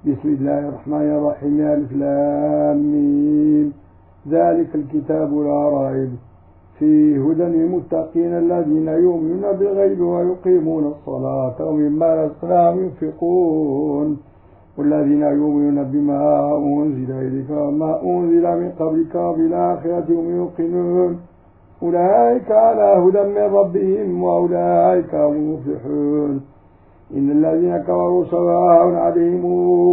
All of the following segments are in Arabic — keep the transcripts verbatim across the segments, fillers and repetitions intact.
بسم الله الرحمن الرحيم. ألف لام ميم. ذلك الكتاب لا ريب فيه هدى للمتقين الذين يؤمنون بالغيب ويقيمون الصلاة ومما رزقناهم ينفقون والذين يؤمنون بما أنزل إليك وما أنزل من قبلك وبالآخرة هم يوقنون أولئك على هدى من ربهم وأولئك هم المفلحون. إن الذين كفروا سواء عليهم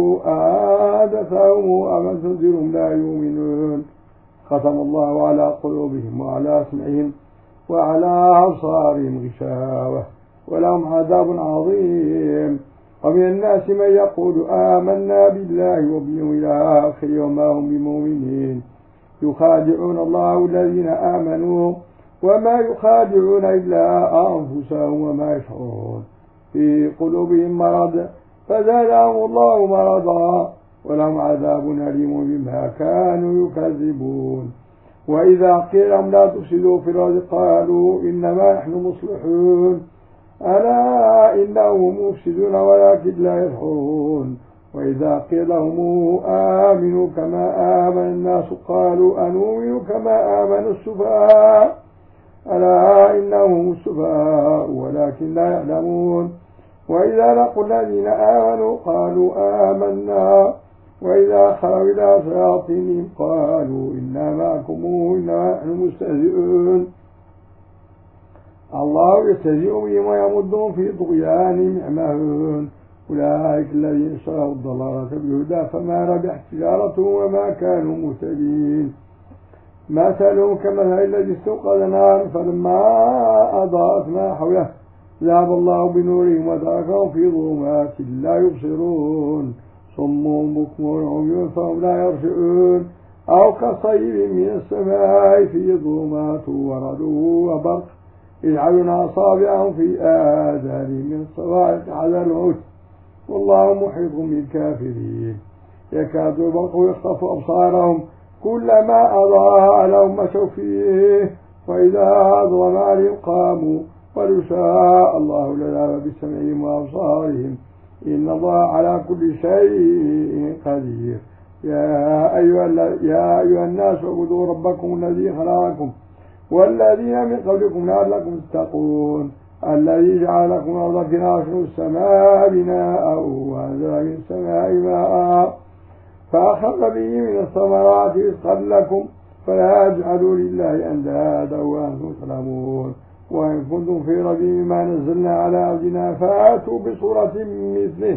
أحدثهم أم تنذرهم لا يؤمنون. ختم الله على قلوبهم وعلى سمعهم وعلى أبصارهم غشاوة ولهم عذاب عظيم. ومن الناس من يقول آمنا بالله وباليوم الآخر وما هم بمؤمنين يخادعون الله الذين آمنوا وما يخادعون إلا أنفسهم وما يشعرون. في قلوبهم مرض فزادهم الله مرضا ولهم عذاب أليم بما كانوا يكذبون. وإذا قيل لهم لا تفسدوا في الأرض قالوا إنما نحن مصلحون ألا إنهم مفسدون ولكن لا يشعرون. وإذا قيل لهم آمنوا كما آمن الناس قالوا أنؤمن كما آمن السفهاء ألا إنهم السفهاء ولكن لا يعلمون. وإذا لقوا الذين آمنوا قالوا آمنا وإذا خلوا إلى شياطينهم قالوا إنا معكم إنما نحن مستهزئون. الله يستهزئ بهم ويمدهم في طغيانهم يعمهون. أولئك الذين اشتروا الضلالة بالهدى فما ربحت تجارتهم وما كانوا مهتدين. مثلهم كمثل الذي استوقد نارا فلما أضاءت ما حوله ذهب الله بنورهم وتركهم في ظلمات لا يبصرون صم بكم عمي فهم لا يرجعون. أو كصيب من السماء في ظلمات ورعد وبرق يجعلون أصابعهم في آذانهم من الصواعق حذر الموت والله محيط بالكافرين. يكاد البرق يخطف أبصارهم كلما أضاء لهم مشوا فيه وإذا أظلم عليهم قاموا ولو شاء الله لذهب بسمعهم وأبصارهم إن الله على كل شيء قدير. يا أيها, يا أيها الناس اعبدوا ربكم الذي خلقكم والذين من قبلكم لعلكم تتقون الذي جعل لكم الأرض فراشا والسماء بناء وأنزل من السماء ماء فأخرج به من الثمرات رزقا لكم فلا تجعلوا لله أندادا وأنتم تعلمون. وإن كنتم في ريب مما نزلنا على عبدنا فآتوا بصورة مثله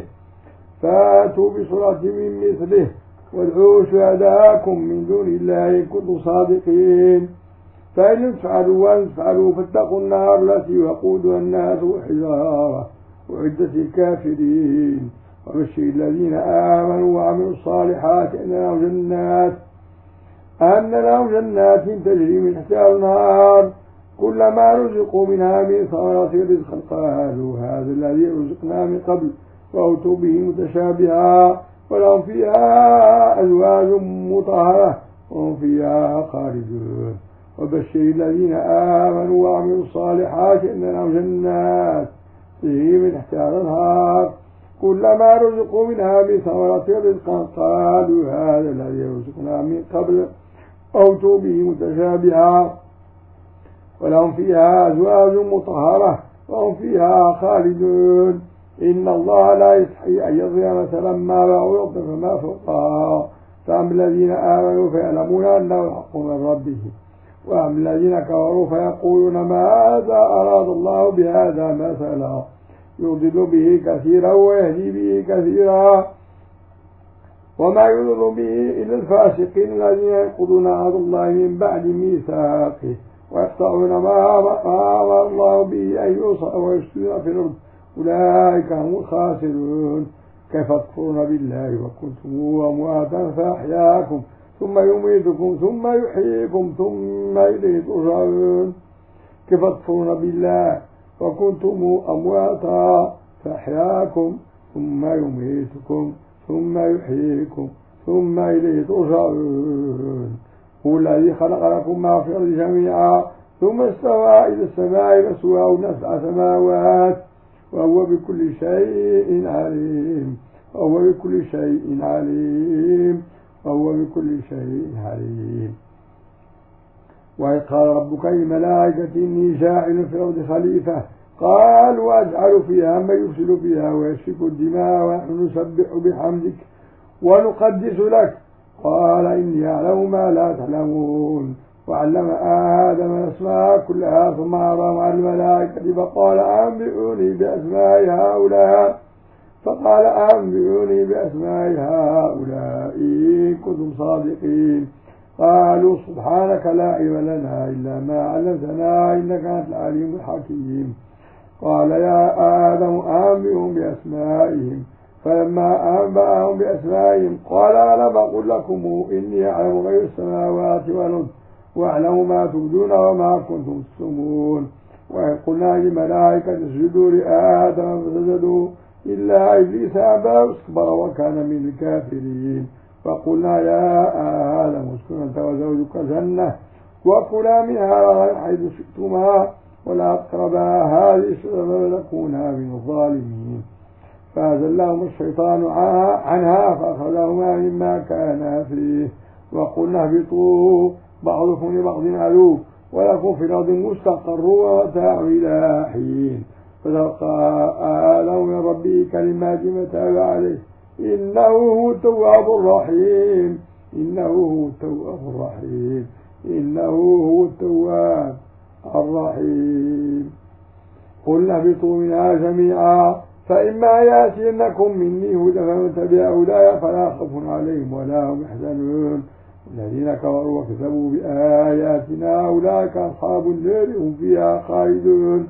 فآتوا بصورة من مثله وادعوا شهداءكم من دون الله إن كنتم صادقين. فإن لم تفعلوا وإن تفعلوا فاتقوا النار التي وقودها الناس والحجارة أعدت الكافرين. وبشر الذين آمنوا وعملوا الصالحات أن لهم جنات أن لهم جنات تجري من تحتها الأنهار كلما رزقوا منها من ثمرة رزقا قالوا هذا الذي رزقنا من قبل وأتوا به متشابها ولهم فيها أزواج مطهرة وهم فيها خالدون. وبشر الذين آمنوا وعملوا الصالحات أن لهم جنات تجري من تحتها الأنهار كلما رزقوا منها من ثمرة رزقا قالوا هذا الذي رزقنا من قبل أوتوا به متشابها ولهم فيها أزواج مطهرة وهم فيها خالدون. إن الله لا يستحي أن يضرب مثلا ما بعوضة فما فوقها فأما الذين آمنوا فيعلمون أنه الحق من ربهم وأما الذين كفروا فيقولون ماذا أراد الله بهذا مثلا يضل به كثيرا ويهدي به كثيرا وما يضل به إلا الفاسقين الذين ينقضون عهد الله من بعد ميثاقه ويقطعون ما أمر الله به أن يوصل ويفسدون في الأرض أولئك هم الخاسرون. كيف تكفرون بالله وكنتم أمواتا فأحياكم ثم يميتكم ثم يحييكم ثم إليه ترجعون. كيف تكفرون بالله وكنتم أمواتا فأحياكم ثم يميتكم ثم يحييكم ثم إليه ترجعون. هو الذي خلق لكم ما في الأرض جميعا ثم استوى إلى السماء فسواه سبع سماوات وهو بكل شيء عليم. وهو بكل شيء عليم وهو بكل شيء عليم. وإذ قال ربك للملائكة إني جاعل في الأرض خليفة قالوا أجعل فيها من يفسد فيها ويسفك الدماء ونحن نسبح بحمدك ونقدس لك قال إني أعلم ما لا تعلمون. وعلم آدم الأسماء كلها ثم عرضهم على الملائكة فقال أنبئوني بأسماء هؤلاء فقال أنبئوني بأسماء هؤلاء إن كنتم صادقين. قالوا سبحانك لا علم لنا إلا ما علمتنا إنك أنت العليم الحكيم. قال يا آدم أنبئهم بأسمائهم فلما أنبأهم بأسمائهم قال ألم أقل لكم إني أعلم غيب السماوات والأرض وأعلم ما تبدون وما كنتم تكتمون. وإذ قلنا للملائكة اسجدوا لآدم فسجدوا إلا إبليس أبى واستكبر وكان من الكافرين. فقلنا يا آدم اسكن أنت وزوجك الجنة وكلا منها رغدا حيث شئتما ولا تقربا هذه الشجرة فتكونا من الظالمين. فأزلهم الشيطان عنها فأخرجهما مما كانا فيه وقلنا اهبطوا بعضكم لبعض عدو ولكم في الأرض مستقر ومتاع إلى حين. فتلقى آدم من ربه كلمات فتاب عليه إنه هو التواب الرحيم إنه هو التواب الرحيم إنه هو التواب الرحيم. قلنا اهبطوا منها جميعا فإما يأتينكم مني هدى فمن تبع هداي فلا خوف عليهم ولا هم يحزنون. الذين كفروا وكذبوا بآياتنا أولئك أصحاب النار هم فيها خالدون.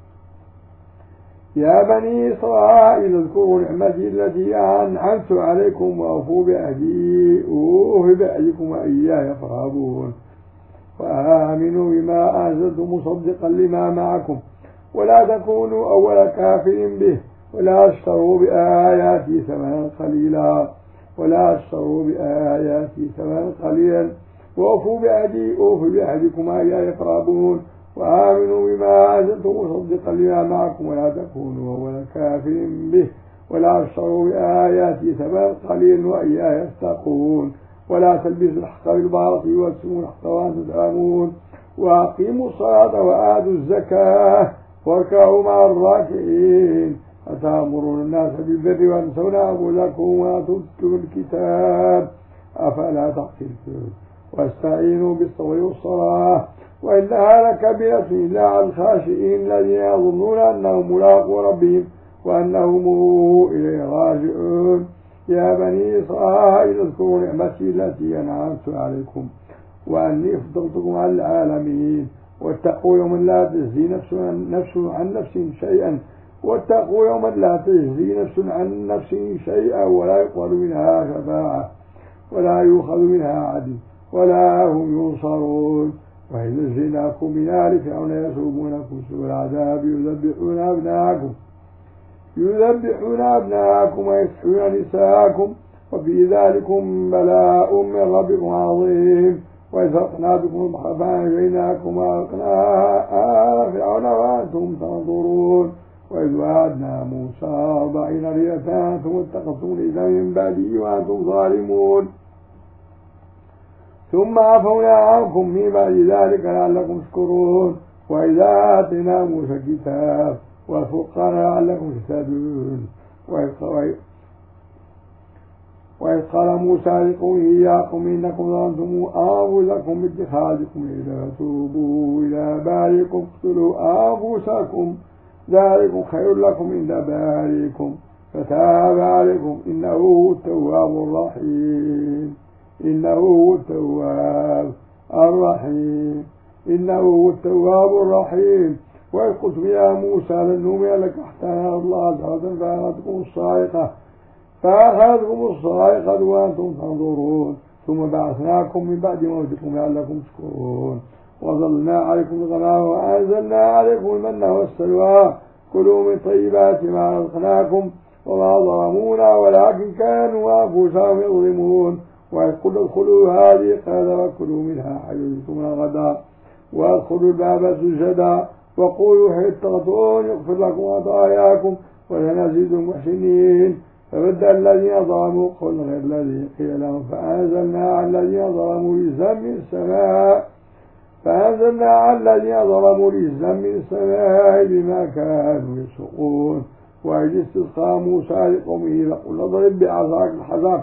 يا بني إسرائيل اذكروا نعمتي التي أنعمت عليكم وأوفوا بعهدي أوف بعهدكم وإياي فارهبون. وآمنوا بما أنزلت مصدقا لما معكم ولا تكونوا أول كافر به ولا اشتروا بآياتي ثمنا قليلا ولا اشتروا بآياتي ثمنا قليلا وأوفوا بعهدي أوف بعهدكم وإياي فارهبون. وآمنوا بما أنزلت مصدقا لما معكم ولا تكونوا أول كافر به ولا اشتروا بآياتي ثمنا قليلا وإياي فاتقون. ولا تلبسوا الحق بالباطل وتكتموا الحق وأنتم تعلمون. وأقيموا الصلاة وآتوا الزكاة واركعوا مع الراكعين. أتأمرون الناس بالبر وتنسون أنفسكم وأنتم تتلون الكتاب أفلا تعقلون. واستعينوا بالصبر والصلاة وإنها لكبيرة إلا على الخاشعين الذين يظنون أنهم ملاقو ربهم وأنهم إليه راجعون. يا بني إسرائيل اذكروا نعمتي التي أنعمت عليكم وأني فضلتكم على العالمين. واتقوا يوما لا تجزي نفس عن نفس عن نفس شيئا واتقوا يوما لا تجزي نفس عن نفس شيئا ولا يقبل منها شفاعة ولا يؤخذ منها عدل ولا هم ينصرون. وإذ نجيناكم من آل فرعون يسومونكم سوء العذاب يذبحون أبناءكم يذبحون أبناءكم ويسحقون نساءكم وفي ذلكم بلاء من ربكم عظيم. وإذ فرقنا بكم البحر فأنجيناكم وأغرقنا آل فرعون وأنتم تنظرون. وإذ وعدنا موسى أربعين ليلة ثم اتخذتم العجل من بعده وأنتم ظالمون ثم عفونا عنكم من بعد ذلك لعلكم تشكرون. وإذا آتينا موسى الكتاب والفرقان لعلكم تهتدون. وإذ قال موسى لقومه يا قوم إنكم ظلمتم أنفسكم باتخاذكم العجل فتوبوا إلى بارئكم اقتلوا أنفسكم ذلكم خير لكم عند بارئكم فتاب عليكم إنه هو التواب الرحيم إنه هو التواب الرحيم إنه هو التواب الرحيم. وإذ قلتم يا موسى لن نؤمن لك حتى نرى الله جهرة فأخذتكم الصاعقة فأخذتكم الصاعقة وأنتم تنظرون ثم بعثناكم من بعد موتكم لعلكم تشكرون. وظلنا عليكم الغمام وأنزلنا عليكم المن والسلوى كلوا من طيبات ما رزقناكم وما ظلمونا ولكن كانوا أنفسهم يظلمون. وإذ قلنا ادخلوا هذه القرية وكلوا منها حيث شئتم رغدا وادخلوا الباب سجدا وقولوا حطة يغفر لكم خطاياكم وسنزيد المحسنين. فبدل الذين ظلموا قولا غير الذي قيل لهم فأنزلنا على الذين ظلموا رجزا من السماء فأنزلنا على الذين ظلموا رجزا من السماء بما كانوا يفسقون. وإذ استسقى موسى لقومه فقل اضرب بعصاك الحجر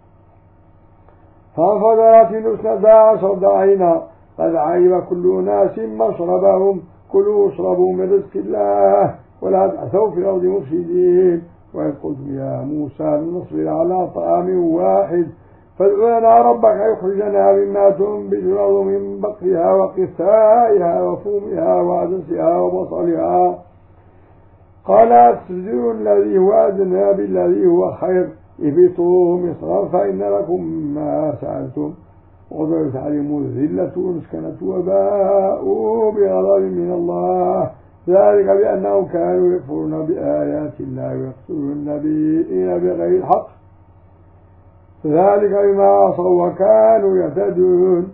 فانفجرت منه اثنتا عشرة عينا قد علم كل أناس مشربهم كلوا واشربوا من رزق الله ولا تعثوا في الأرض مفسدين. وإذ قلتم يا موسى لن نصبر على طعام واحد فادع لنا ربك يخرجنا مما تنبت الأرض من بقلها وقثائها وفومها وعدسها وبصلها قال أتستبدلون الذي هو أدنى بالذي هو خير اهبطوا مصرا فإن لكم ما سألتم وضربت عليهم الذلة ومسكنة وباءوا بغضب من الله ذلك بأنهم كانوا يكفرون بآيات الله ويقتلون النبيين بغير الحق ذلك بما عصوا وكانوا يعتدون.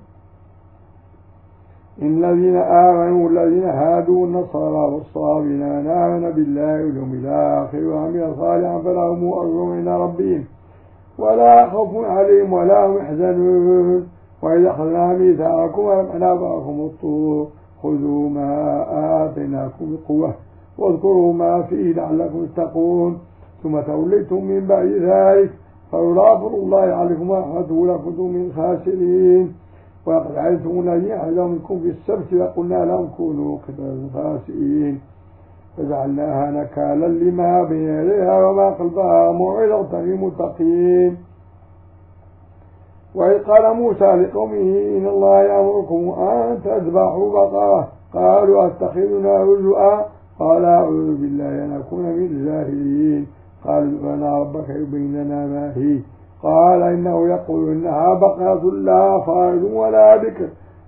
إن الذين آمنوا والذين هادوا النصارى والصابين من آمن بالله واليوم الآخر وعمل صالحا فلهم أجر عند ربهم ولا خوف عليهم ولا هم يحزنون. وإذا أخذنا ميثاقكم ورفعنا فوقكم الطور خذوا ما آتيناكم بقوة واذكروا ما فيه لعلكم تتقون ثم توليتم من بعد ذلك فلولا فضل الله عليكم ورحمته لكنتم من الخاسرين. ولقد علمتم الذين اعتدوا منكم في السبت فقلنا لهم كونوا قردة خاسئين فجعلناها نكالا لما بين يديها وما خلفها موعظة للمتقين. وإذ قال موسى لقومه إن الله يأمركم أن تذبحوا بقرة قالوا أتخذنا هزؤا قال أعوذ بالله أن أكون من الجاهلين قالوا ادع لنا ربك يبين لنا ما هي قال إنه يقول إنها بقرة لا فارض ولا بكر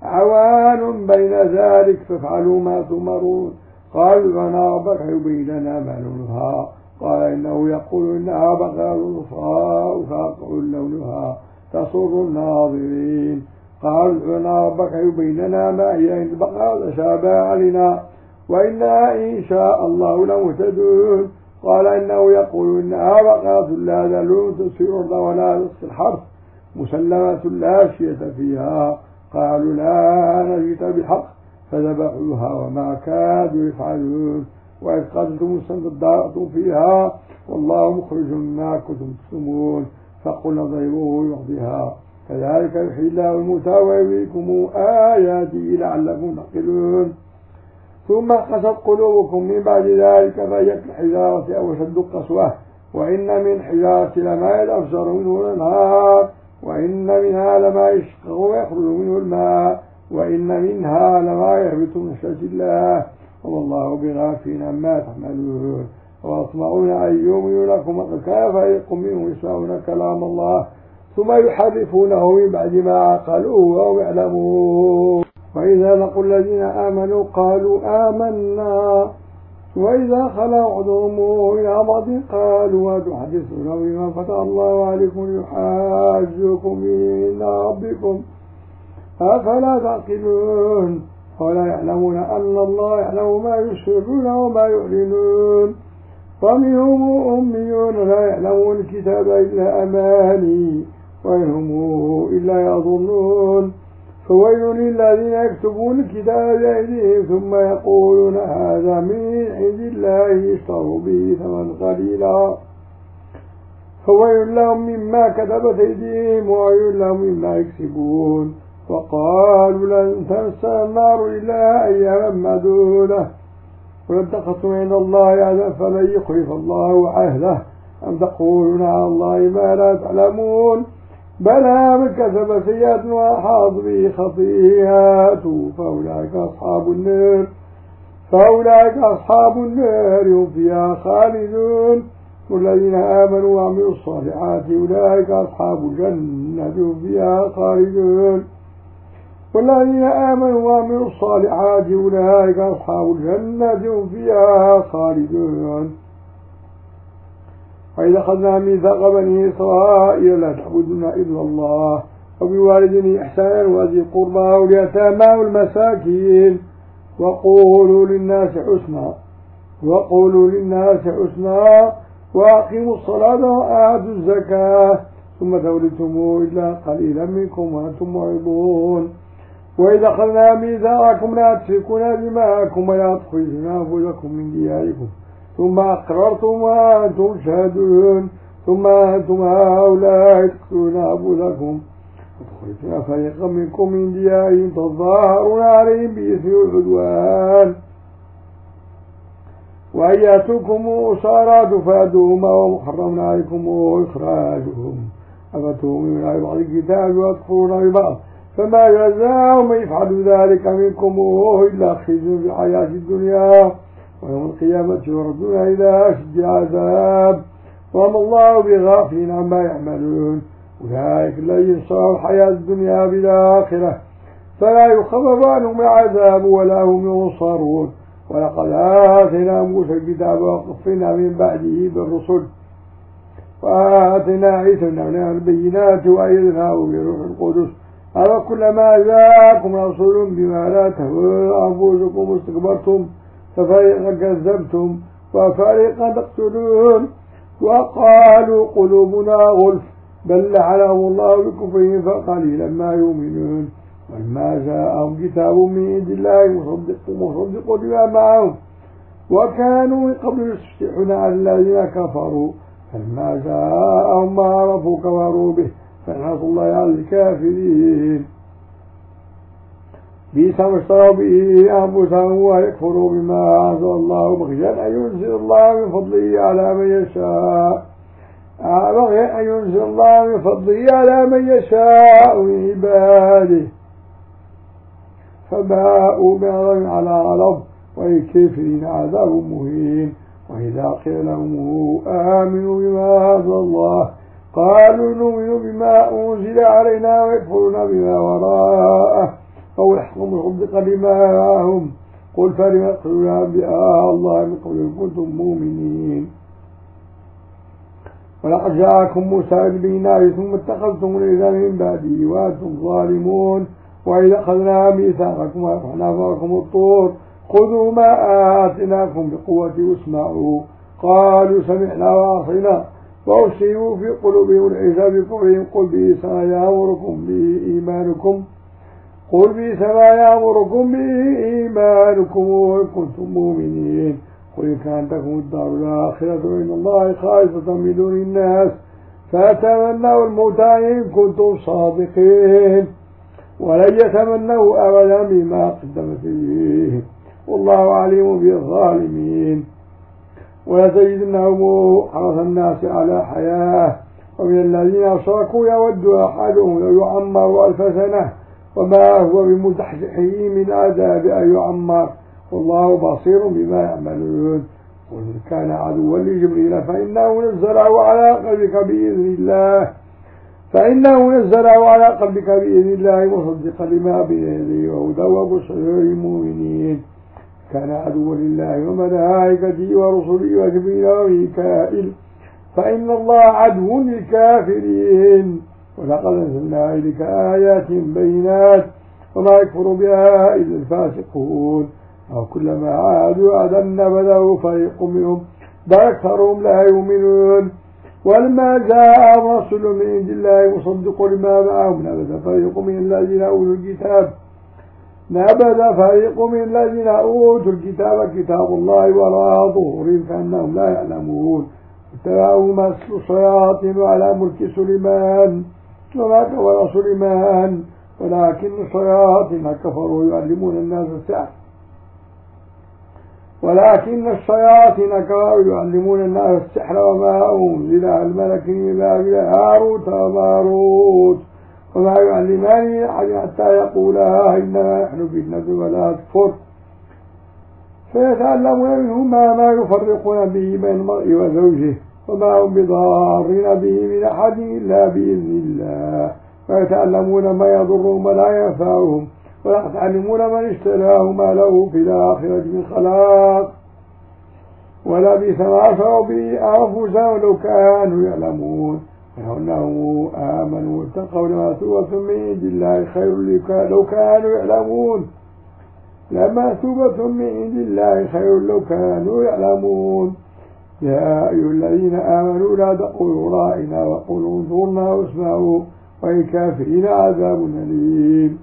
عوان بين ذلك فافعلوا ما تؤمرون قالوا ادع لنا ربك يبين لنا ما لونها قال إنه يقول إنها بقرة صفراء فاقع لونها تسر الناظرين قالوا ادع لنا ربك يبين لنا ما هي إن البقرة تشابه علينا وإنا إن شاء الله لمهتدون قال إنه يقول إنها بقرة لا ذلول تسقي الأرض ولا تسقي الحرث مسلمة لا شية فيها قالوا لا نجيت بالحق فذبحوها وما كادوا يفعلون. وإذ قتلتم نفسا فادارأتم فيها والله مخرج ما كنتم تكتمون فقلنا اضربوه ببعضها كذلك يحيي الله الموتى ويريكم آياته لعلكم تعقلون. ثم قست قلوبكم من بعد ذلك فهي كالحجارة أو أشد قسوة وإن من حجارة لما يتفجر منه الأنهار وإن منها لما يشقق ويخرج منه الماء وإن منها لما يهبط من خشية الله وما الله بغافل عما تعملون. ويطمعون أن يؤمنوا لكم وقد كان فريق منهم يسمعون كلام الله ثم يحرفونه من بعد ما عقلوه وهم يعلمون. وإذا لقوا الذين آمنوا قالوا آمنا وإذا خلا بعضهم إلى بعض قالوا أتحدثون بما فتح الله عليكم ليحاجوكم به عند ربكم أفلا تعقلون. ولا يعلمون أن الله يعلم ما يسرون وما يعلنون ومنهم أميون لا يعلمون الكتاب إلا أماني وإنهم إلا يظنون فويل للذين يكتبون الكتاب بأيديهم ثم يقولون هذا من عند الله اشتروا به ثمنا قليلا فويل لهم مما كتبت أيديهم وويل لهم مما يكسبون. وقالوا لن تمسنا النار إلا أياما معدودة قل اتخذتم عند الله عهدا فلن يخلف الله عهده أم تقولون على الله ما لا تعلمون بلى من كسب سيئات وأحاط به خطيئاته فأولئك أصحاب النار فأولئك أصحاب النار هم فيها خالدون. والذين آمنوا وعملوا الصالحات أولئك أصحاب الجنة هم فيها خالدون. والذين آمنوا وعملوا الصالحات أولئك أصحاب الجنة هم فيها خالدون. وإذا أخذنا ميثاق بني إسرائيل لا تعبدون إلا الله وبوالدين إحسانا وذي القربى واليتامى والمساكين وقولوا للناس حسنا وقولوا للناس حسنا وأقيموا الصلاة وآتوا الزكاة ثم توليتم إلا قليلا منكم وأنتم معرضون وإذا أخذنا ميثاقكم لا تسفكون دماءكم ولا تخرجون أنفسكم من دياركم ثم أقررتم وأنتم شهدون ثم أنتم هؤلاء تقتلون أنفسكم وتخرجون فريقا منكم من ديارهم تظاهرون عليهم بالإثم والعدوان وأن يأتوكم أسارى تفادوهم ومحرم عليكم إخراجهم أفتؤمنون ببعض الكتاب وتكفرون ببعض فما جزاء من يفعل ذلك منكم إلا خزي في الحياة الدنيا ويوم القيامة يردون إلى أشد العذاب وما الله بغافل عما يعملون أولئك الذين اشتروا الحياة الدنيا بالآخرة فلا يخفف عنهم العذاب ولا هم ينصرون ولقد آتينا موسى الكتاب وقفنا من بعده بالرسل وآتينا عيسى ابن البينات وأيدناه بروح القدس أفكلما جاءكم رسول بما لا تهوى أنفسكم استكبرتم ففريقا كذبتم وفريقا تقتلون وقالوا قلوبنا غلف بل لعنهم الله بكفرهم فقليلا ما يؤمنون ولما جاءهم كتاب من عند الله مصدق مصدق لما معهم وكانوا من قبل يستفتحون على الذين كفروا فلما جاءهم ما عرفوا كفروا به فلعنة الله على الكافرين بئس ما اشتروا به أنفسهم ويكفروا بما أنزل الله بغيا أن ينزل الله من فضله على من يشاء بغيا أن ينزل الله من فضله على من يشاء من عباده فباءوا بغضب على غضب وللكافرين عذاب مهين وإذا قيل لهم آمنوا بما أنزل الله قالوا نؤمن بما أنزل علينا ويكفرون بما وراءه أو يحكم مصدقا لما معهم قل فلم تقتلون أنبياء الله من قبل إن كنتم مؤمنين ولقد جاءكم موسى بالبينات ثم اتخذتم العجل من بعده وأنتم ظالمون وإذا أخذنا ميثاقكم ورفعنا فوقكم الطور خذوا ما آتيناكم بقوة واسمعوا قالوا سمعنا وعصينا وأشربوا في قلوبهم العجل بكفرهم قل بئس ما يأمركم به إيمانكم قل بئس ما يأمركم به إيمانكم وإن كنتم مؤمنين قل إن كانت لكم الدار الآخرة فإن الله خالصة من دون الناس فتمنوا الموت إن كنتم صادقين ولن يتمنوا أبدا بما قدمت به والله عليم بالظالمين ولتجدنهم حرص الناس على حياة ومن الذين أشركوا يود أحدهم لو يعمر ألف سنة وما هو بمزحزحه من عذاب أن يعمر والله بصير بما يعملون وإن كان عدوا لجبريل فإنه نزله على قلبك بإذن الله فإنه نزله على قلبك بإذن الله مصدقا لما بين يديه وهدى وبشرى للمؤمنين كان عدوا لله وملائكته ورسله وجبريل وميكائيل فإن الله عدو للكافرين ولقد أنزلنا إليك آيات بينات وما يكفر بها إلا الفاسقون أو كلما عادوا عادا نبذه فريق منهم بل أكثرهم لا يؤمنون ولما جاء رسول من عند الله مصدق لما معهم نبذ فريق من الذين أوتوا الكتاب نبذ فريق من الذين أوتوا الكتاب كتاب الله وراء ظهورهم كأنهم لا يعلمون اتبعوا ما تتلو الشياطين على ملك سليمان وما كفر سليمان ولكن الشياطين كفروا يعلمون الناس السحر ولكن الشياطين كفروا يعلمون الناس السحر وما أنزل على الملكين إلا هاروت وماروت وما يعلمان أحد حتى يقولا إنما نحن فتنة ولا تكفر فيتعلمون منهما ما يفرقون به بين المرء وزوجه وما هم بضارين به من أحد إلا بإذن الله ويتعلمون ما يضرهم ولا ينفعهم ويتعلمون من اشتراه ما له في الآخرة من خلاق ولبئس ما شروا به أنفسهم لو كانوا يعلمون ولو أنهم آمنوا واتقوا لمثوبة من عند الله خير لو كانوا يعلمون لمثوبة من عند الله خير لو كانوا يعلمون يا أيها الذين آمنوا لا تقولوا رائنا وقولوا انظرنا واسمعوا وللكافرين عذاب أليم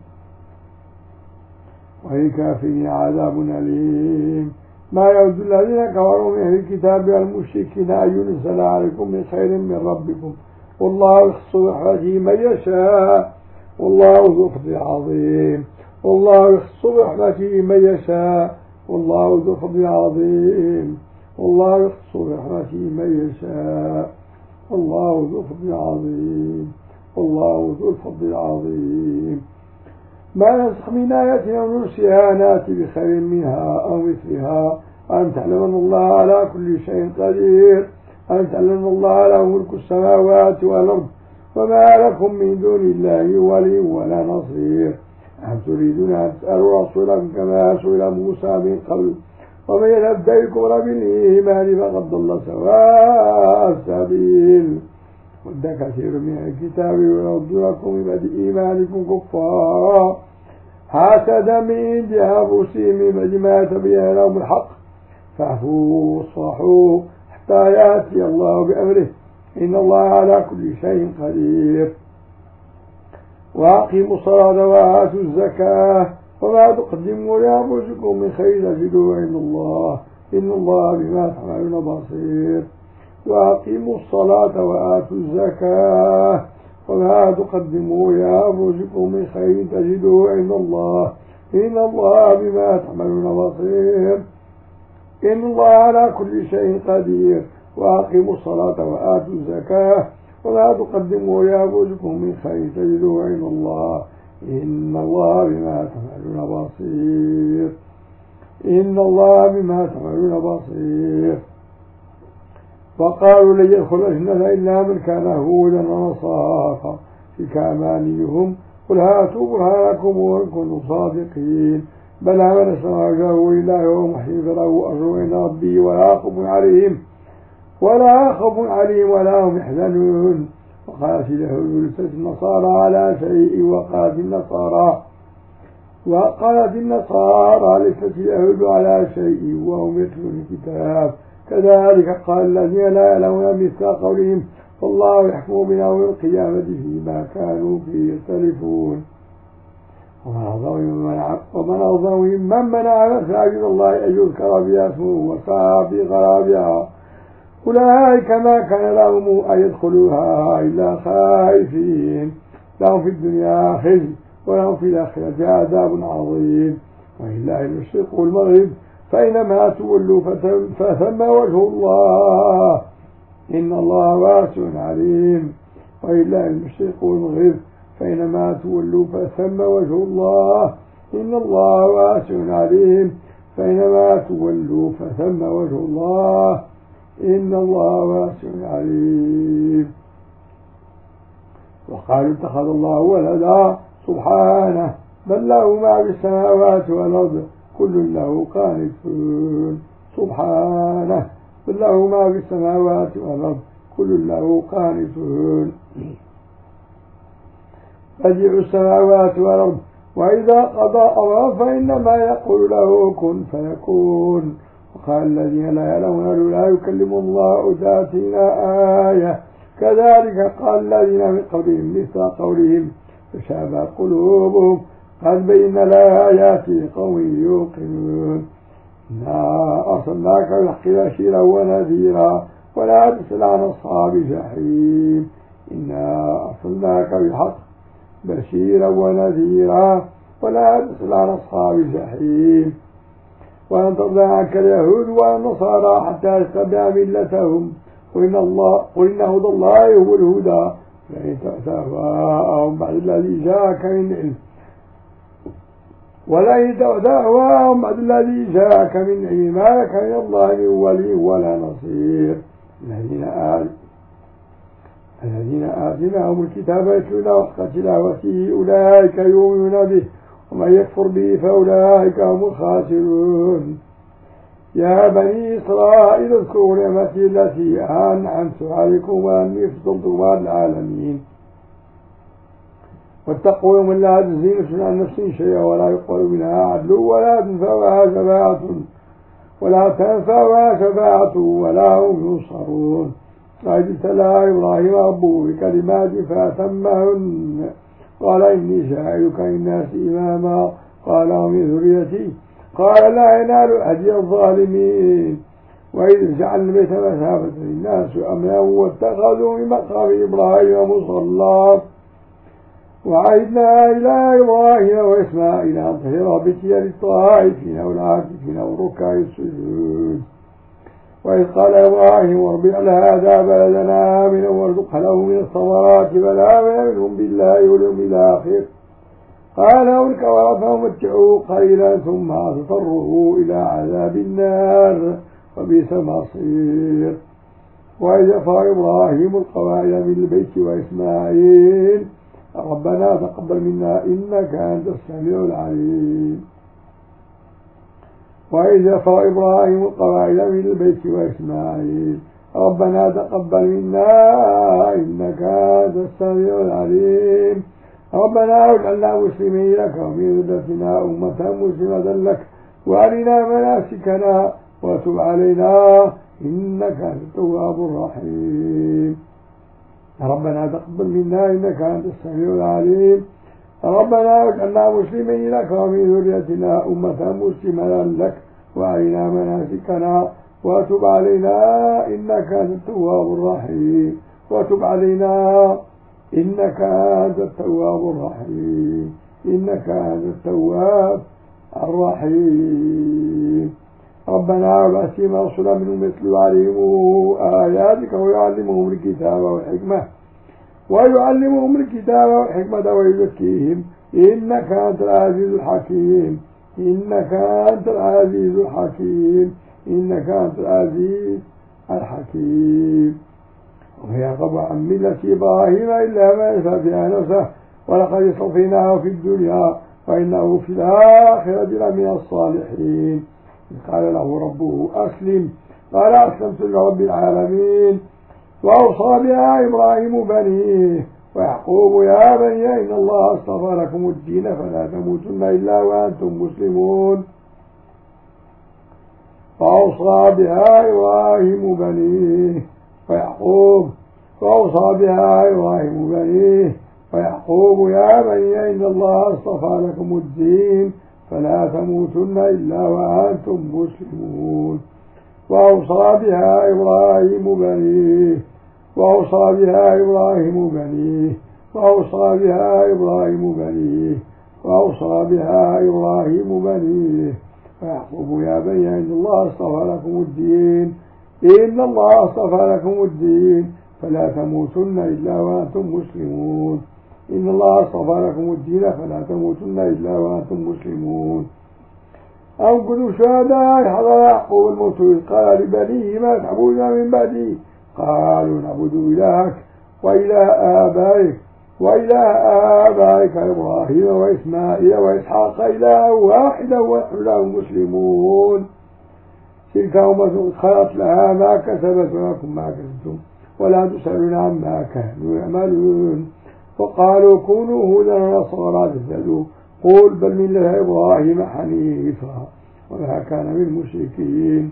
وللكافرين عذاب أليم. ما يود الذين كفروا من أهل الكتاب والمشركين أن ينزل عليكم من خير من ربكم والله يخص برحمته من يشاء والله ذو فضل عظيم. والله يخص برحمته من يشاء والله ذو فضل عظيم. والله يخص برحمته من يشاء والله ذو فضل عظيم. والله ذو الفضل العظيم. ما نسخ من آية أو ننسها نأتي بخير منها أو مثلها. أن تعلم أن الله على كل شيء قدير. أن تعلم أن الله له ملك السماوات والأرض وما لكم من دون الله ولي ولا نصير. أم تريدون أن تسألوا رسولكم كما سئل موسى من قبل ومن يبتغي الكفر بالإيمان فقد ضل سواء السبيل. ود كثير من الكتاب ويردونكم من بعد إيمانكم كفارا حسدا من عند أنفسهم من بعد ما تبين لهم الحق فاعفوا واصفحوا حتى يأتي الله بأمره إن الله على كل شيء قدير. وأقيموا الصلاة وآتوا الزكاة وما تقدموا لأنفسكم من خير تجدوه عند الله إن الله بما تعملون بصير. وأقيموا الصلاة وآتوا الزكاة وما تقدموا لأنفسكم من خير تجدوه عند الله إن الله بما تعملون بصير. إن الله على كل شيء قدير. وأقيموا الصلاة وآتوا الزكاة وما تقدموا لأنفسكم من خير تجدوه عند الله إن الله بما تعملون بصير. إن الله بما تعملون بصير. وقالوا لن يدخل الجنة إلا من كان هودا ونصارى تلك أمانيهم قل هاتوا برهانكم وإن كنتم صادقين بلى من اسلم وجهه لله وهو محسن فله أجر عند ربي ولا خوف عليهم ولا خوف عليهم ولا هم يحزنون. وقالت اليهود ليست النصارى على شيء وقالت النصارى وقالت النصارى ليست اليهود على شيء وهم يتلون الكتاب كذلك قال الذين لا يعلمون مثل قولهم فالله يحكم بنا يوم القيامة فيما كانوا فيه يختلفون. ومن أظلم ممن منع مساجد الله أن يذكر بها اسمه وسعى في خرابها أولئك ما كان لهم أن يدخلوها إلا خائفين لهم في الدنيا خزي ولهم في الآخرة عذاب عظيم. ولله المشرق والمغرب فإنما تولوا فثم وجه الله إن الله واسع عليم. ولله المشرق والمغرب فإنما تولوا فثم وجه الله إن الله واسع عليم. فإنما تولوا فثم وجه الله إن الله واسع عليم. وقالوا اتخذ الله ولدا سبحانه بل له ما في السماوات والأرض كل له قانتون. سبحانه بل له ما في السماوات والأرض كل له قانتون. بديع السماوات والأرض وإذا قضى أمرا فإنما يقول له كن فيكون. وقال الذين لا يعلمون لا يكلم الله تأتينا آية كذلك قال الذين من قبلهم مثل قولهم تشابه قلوبهم قد بينا الآيات لقوم يوقنون. إنا أرسلناك بالحق بشيرا ونذيرا ولا تسأل عن أصحاب الجحيم. إنا أرسلناك بالحق بشيرا ونذيرا ولا تسأل عن أصحاب الجحيم. ولن ترضى عنك اليهود والنصارى حتى تتبع ملتهم قل الله قل إن هدى الله هو الهدى فإن تأتاهم بعد الذي جاءك من علم ولئن تأتاهم بعد الذي جاءك من علم ما لك من الله من ولي ولا نصير. الذين آل الذين آتيناهم الكتاب يتلونه حق تلاوته أولئك يؤمنون به ومن يكفر به فأولئك هم الخاسرون. يا بني إسرائيل اذكروا نعمتي التي أنعمت عليكم وأني فضلتكم على العالمين. واتقوا يوما لا تجزي نفس عن نفس شيئا ولا يقبل منها عدل ولا تنفعها شفاعة ولا تنفع شفاعته ولا هم ينصرون. وإذ ابتلى إبراهيم ربه بكلمات فأتمهن قال إني جاعلك للناس إماما قال ومن ذريتي قال لا ينال أهدي الظالمين. وإذ جعلنا البيت مثابة للناس وأمنا واتخذوا من مقام إبراهيم مصلى وعهدنا إلى إبراهيم وإسماعيل أن طهر بيتي للطائفين والعاكفين والركع السجود. وإذ قال إبراهيم رب اجعل هذا بلدنا آمنا وارزق له من الثمرات من آمن منهم بالله واليوم الآخر قال اركبوا فمتعوا قليلا ثم اضطروا إلى عذاب النار وبئس المصير. وإذ يرفع إبراهيم القواعد من البيت وإسماعيل ربنا تقبل منا إنك أنت السميع العليم. وإذ يرفع إبراهيم القواعد من البيت وإسماعيل ربنا تقبل منا إنك أنت السميع العليم. ربنا واجعلنا مسلمين لك ومن ذريتنا أمة مسلمة لك وأرنا مناسكنا وتب علينا إنك أنت التواب الرحيم. ربنا تقبل منا إنك أنت السميع العليم. ربنا واجعلنا مسلمين لك ومن ذريتنا أمة مسلمة لك وأرنا مناسكنا وتب علينا إنك أنت التواب الرحيم. وتب علينا إنك أنت التواب الرحيم. إنك أنت التواب الرحيم. ربنا وابعث فيهم رسولا منهم يتلو عليهم آياتك ويعلمهم الكتاب والحكمة ويعلمهم الكتاب والحكمة ويزكيهم إنك أنت العزيز الحكيم. إنك أنت العزيز الحكيم. إنك أنت العزيز الحكيم. ويرغب عن ملة إبراهيم إلا ما يشاء فيها نفسه ولقد اصطفيناه في الدنيا وإنه في الآخرة لمن الصالحين. قال له ربه أسلم قال أسلمت لرب العالمين. وأوصى بها إبراهيم بنيه ويعقوب يا بني إن الله اصطفى لكم الدين فلا تموتن إلا وأنتم مسلمون. وأوصى بها إبراهيم بنيه ويعقوب وأوصى بها إبراهيم بنيه ويعقوب يا بني إن الله اصطفى لكم الدين فلا تموتن إلا وأنتم مسلمون. وأوصى بها إبراهيم بنيه وأوصى بها إبراهيم بنيه وأوصى بها إبراهيم بنيه وأوصى بها إبراهيم بنيه ويعقوب يا بني إن الله اصطفى لكم الدين إن الله اصطفى لكم الدين فلا تموتن إلا وأنتم مسلمون. إن الله اصطفى لكم الدين فلا تموتن إلا وأنتم مسلمون. أو كنتم شهداء حضر يعقوب الموت إذ قال لبنيه ما تعبدون من بعدي قالوا نعبد إلهك وإله آبائك وإله آبائك إبراهيم وإسماعيل وإسحاق إلها واحدا ونحن له مسلمون. تلك أمة خلت لها ما كسبت ولكم ما كسبتم ولا تسألون عما كانوا يعملون. وقالوا كونوا هودا ونصارى تهتدوا قل بل ملة إبراهيم حنيفا وما كان من المشركين.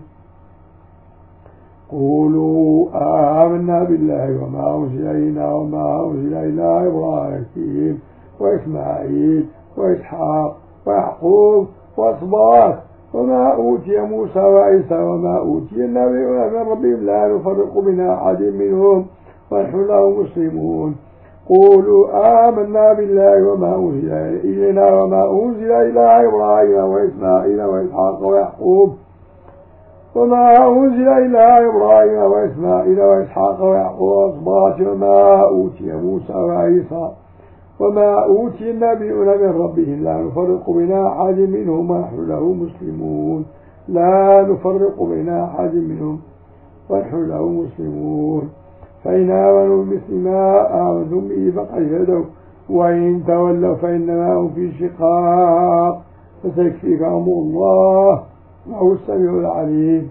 قولوا آمنا بالله وما أنزل إلينا وما أنزل إلى إبراهيم وإسماعيل وإسحاق ويعقوب وأسباط وما أوتي موسى وعيسى وما أوتي النبيون من ربهم لا نفرق بين أحد منهم ونحن له مسلمون. قولوا آمنا بالله وما أنزل إلينا وما أنزل إلى إبراهيم وإسماعيل وإسحاق ويعقوب وما أنزل إلى إبراهيم وإسماعيل وإسحاق ويعقوب وأسباط وما أوتي موسى وعيسى وما أوتي النبيون من ربهم لا نفرق بين أحد منهم ونحن له مسلمون. لا نفرق بين أحد منهم ونحن له مسلمون. فإن آمنوا بمثل ما آمنتم به فقد اهتدوا وإن تولوا فإنما هم في شقاق فسيكفيكهم الله وهو السميع العليم.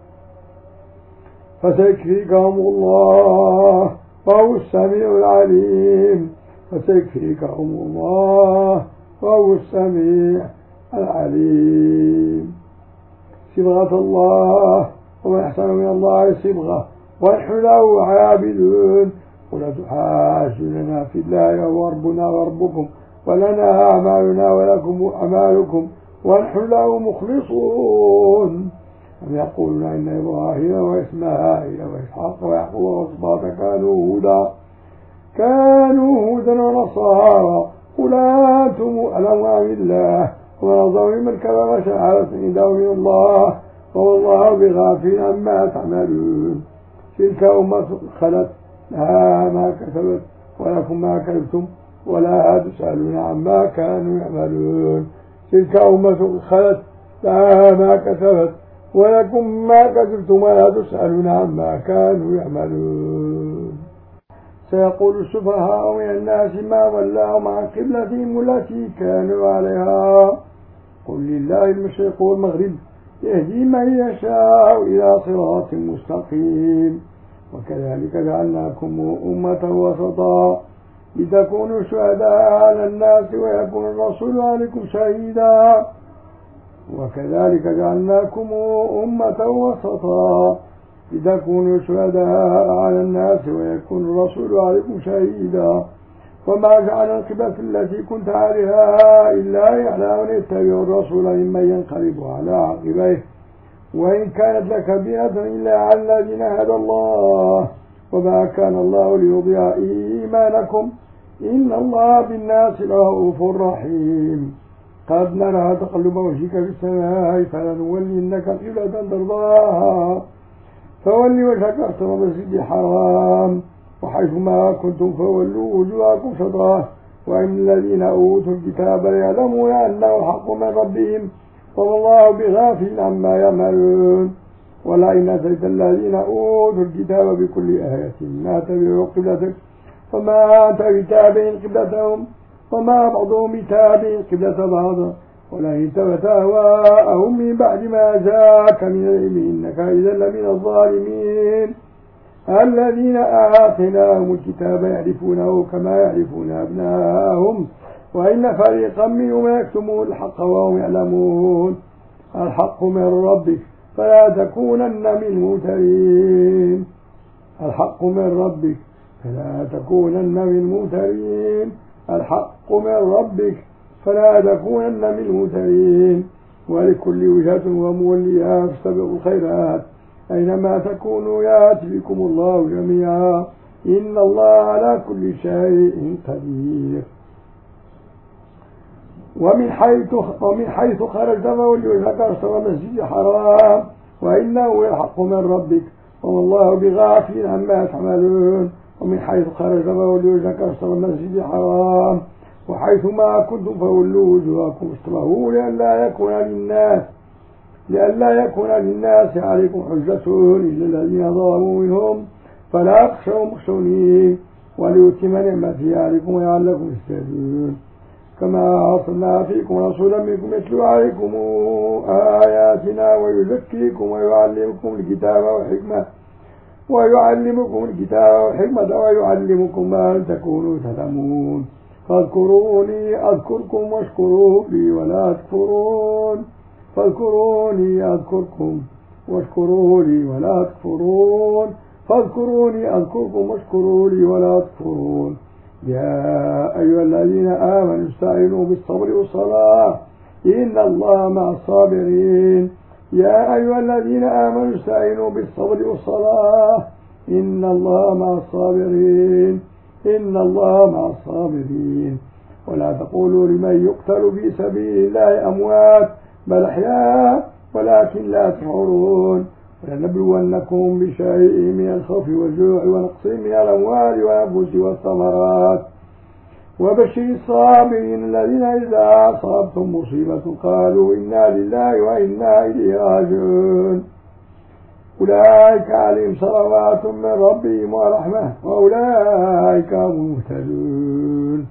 فسيكفيكهم الله وهو السميع العليم. فسيكفيكهم الله وهو السميع العليم. صبغة الله ومن أحسن من الله صبغة ونحن له عابدون. ولا تحاسبنا في الله وهو ربنا وربكم ولنا أعمالنا ولكم أعمالكم ونحن له مخلصون. أم يقولون إن إبراهيم وإسماعيل وإسحاق ويعقوب والأسباط كانوا هدى كانوا هدى ونصارى قل أنتم أعلم أم الله ومن أظلم ممن كذب شهادة عنده من الله والله بغافل عما تعملون. تلك أمة خلت لها ما كسبت ولكم ما كسبتم ولا تسألون عما كانوا يعملون. تلك أمة خلت لها ما كسبت ولكم ما كسبتم ولا تسألون عما كانوا يعملون. سيقول السفهاء من الناس ما ولاهم عن قبلتهم التي كانوا عليها قل لله المشرق والمغرب يهدي من يشاء إلى صراط مستقيم. وكذلك جعلناكم أمة وسطا لتكونوا شهداء على الناس ويكون الرسول عليكم شهيدا. وكذلك جعلناكم أمة وسطا لتكونوا شهداء على الناس ويكون الرسول عليكم شهيدا. وما جعل القبلة التي كنت عليها إلا يعلم أن يتبع الرسول ممن ينقلب على عقبيه وإن كانت لكبيرة إلا على الذين هدى الله وما كان الله ليضيع إيمانكم إن الله بالناس لرؤوف رحيم. قد نرى تقلب وجهك في السماء فلنولينك قبلة ترضاها فول وجهك شطر المسجد الحرام وحيثما كنتم فولوا وجوهكم شطره وإن الذين أوتوا الكتاب ليعلمون أنه الحق من ربهم والله بغافل عما يعملون. ولئن أتيت الذين أوتوا الكتاب بكل آية ما تبعوا قبلتك فما أنت بتابع قبلتهم وما بعضهم بتابع قبلة بعض ولئن تبت أهواءهم من بعد ما جاءك من العلم إنك إذا لمن الظالمين. الذين آتيناهم الكتاب يعرفونه كما يعرفون أبناءهم وإن فريقا منهم يكتمون الحق وهم يعلمون. الحق من ربك فلا تكونن من الممترين. الحق من ربك فلا تكونن من الممترين. الحق من ربك فلا تكونن من الممترين. ولكل وجهة وموليها فاستبقوا الخيرات أينما تكونوا يأتي بكم الله جميعا إن الله على كل شيء قدير. ومن حيث ومن حيث خرجت فول وجهك شطر المسجد الحرام وإنه الحق من ربك وما الله بغافل عما تعملون. ومن حيث خرجت فول وجهك شطر المسجد الحرام وحيثما كنتم فولوا وجوهكم شطره لئلا يكون للناس لئلا يكون للناس عليكم حجة إلا الذين ظلموا منهم فلا تخشوهم واخشوني وليتم نعمتي عليكم ولعلكم تهتدون. كما أرسلنا فيكم رسولا منكم يتلو عليكم آياتنا ويزكيكم ويعلمكم الكتاب والحكمة ويعلمكم الكتاب والحكمة ويعلمكم ما لم تكونوا تعلمون. فاذكروني أذكركم واشكروا لي ولا تكفرون. فاذكروني أذكركم واشكروا لي ولا تكفرون. فاذكروني أذكركم واشكروا لي ولا تكفرون. يا أيها الذين آمنوا استعينوا بالصبر والصلاة إن الله مع الصابرين. يا أيها الذين آمنوا استعينوا بالصبر والصلاة إن الله مع الصابرين. إن الله مع الصابرين. ولا تقولوا لمن يقتل في سبيل الله أموات بل أحياء ولكن لا تشعرون. ولنبلونكم بشيء من الخوف والجوع ونقص من الأموال والأنفس والثمرات وبشر الصابرين الذين إذا أصابتهم مصيبة قالوا إنا لله وإنا إليه راجعون. أولئك عليهم صلوات من ربهم ورحمة وأولئك هم المهتدون.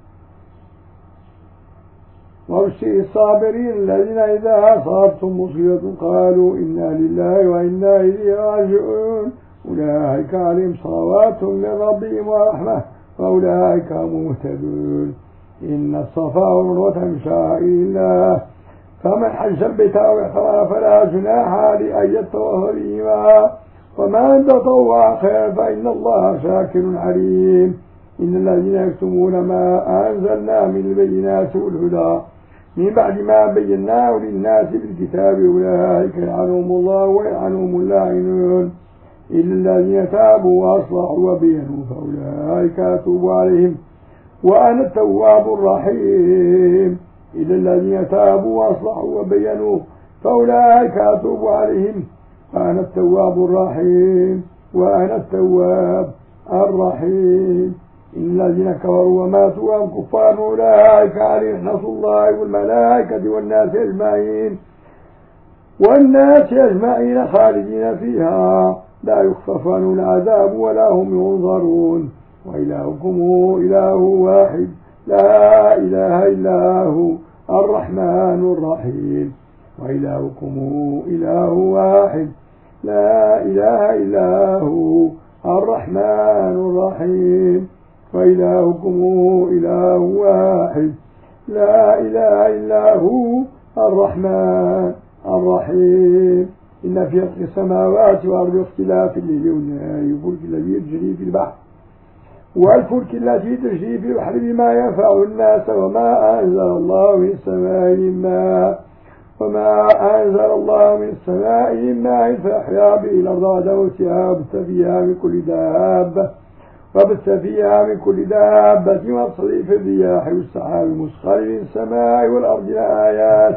وبشر الصابرين الذين إذا أصابتهم مصيبة قالوا إنا لله وإنا إليه راجعون. أولئك عليهم صلوات من ربهم ورحمة وأولئك هم المهتدون. إن الصفا والمروة من شعائر الله فمن حج البيت أو اعتمر فلا جناح عليه أن يطوف بهما ومن تطوع خيرا فإن الله شاكر عليم. إن الذين يكتمون ما أنزلنا من البينات والهدى من بعد ما بيناه للناس بالكتاب أولئك يلعنهم الله ويلعنهم اللاعنون إلا الذين تابوا وأصلحوا وبينوا فأولئك أتوب عليهم وأنا التواب الرحيم. إلا الذين تابوا وأصلحوا وبينوا فأولئك أتوب عليهم وأنا التواب الرحيم وأنا التواب الرحيم. إن الذين كفروا وماتوا وهم كفار أولئك عليهم لعنة الله والملائكة والناس أجمعين والناس أجمعين خالدين فيها لا يخفف عنهم العذاب ولا هم ينظرون. وإلهكم إله واحد لا إله إلا هو الرحمن الرحيم. وإلهكم إله واحد لا إله إلا هو الرحمن الرحيم. وإلهكم إله واحد لا إله إلا هو الرحمن الرحيم. إن في خلق السماوات والأرض واختلاف الليل والنهار والفلك الذي يجري في البحر والفلك التي تجري في البحر بما ينفع الناس وما أنزل الله من السماء من ماء وما أنزل الله من السماء من ماء فأحيا به الأرض بعد موتها وبث فيها من كل دابة وبث فيها من كل دابة وتصريف الرياح والسحاب المسخر من السماء والأرض لآيات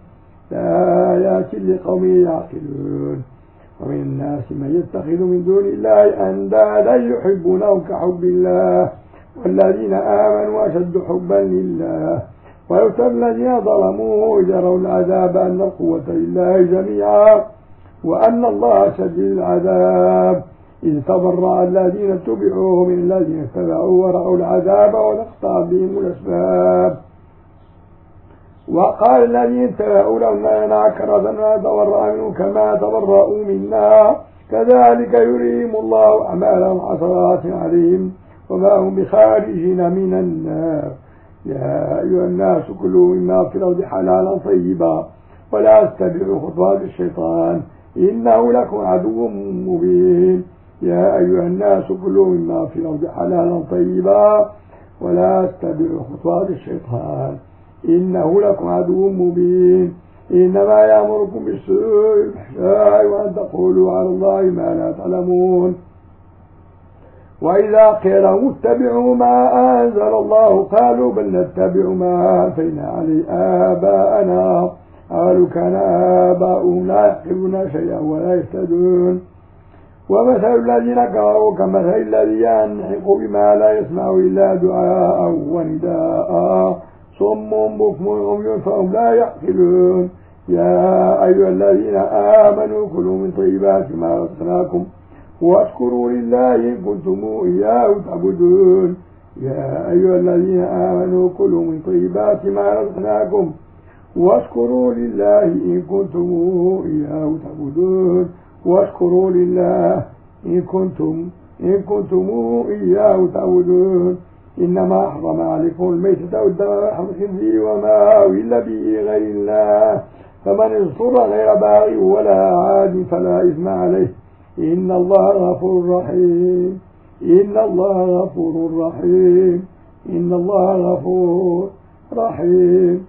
لآيات لقوم يعقلون. ومن الناس من يتخذ من دون الله أندادا يحبونهم كحب الله والذين آمنوا أشد حبا لله. ويؤتى الذين ظلموا إذا رأوا العذاب أن القوة لله جميعا وأن الله شديد العذاب. إذ تبرأ الذين اتبعوا من الذين اتبعوا ورأوا العذاب ونقطع بهم الأسباب. وقال الذين اتبعوا لو أننا كرهنا نتبرأ منهم كما تبرأوا منا كذلك يريهم الله أعمالهم حسرات عليهم وما هم بخارجين من النار. يا أيها الناس كلوا مما في الأرض حلالا طيبا ولا تتبعوا خطوات الشيطان إنه لكم عدو مبين. يا أيها الناس كلوا مما في الأرض حلالا طيبا ولا تتبعوا خطوات الشيطان إنه لكم عدو مبين. إنما يأمركم بالسوء والفحشاء وأن تقولوا على الله ما لا تعلمون. وإذا قيل لهم اتبعوا ما أنزل الله قالوا بل نتبع ما ألفينا عليه آباءنا قالوا كان آباؤهم لا يعقلون شيئا ولا يهتدون. ومثل الذين كفروا كمثل الذي ينحق بما لا يسمع إلا دعاء ونداء صم بكم عمي فهم لا يعقلون. يا أيها الذين آمنوا كلوا من طيبات ما رزقناكم واشكروا لله إن كنتم إياه تعبدون. يا أيها الذين آمنوا كلوا من طيبات ما رزقناكم واشكروا لله إن كنتم إياه تعبدون. واشكروا لله إن كنتم إن كنتم إياه تعبدون. إنما حرم عليكم الميتة والدم ولحم الخنزير وما أهل به غير الله فمن اضطر غير باغ ولا عاد فلا إثم عليه إن الله غفور رحيم. إن الله غفور رحيم. إن الله غفور رحيم.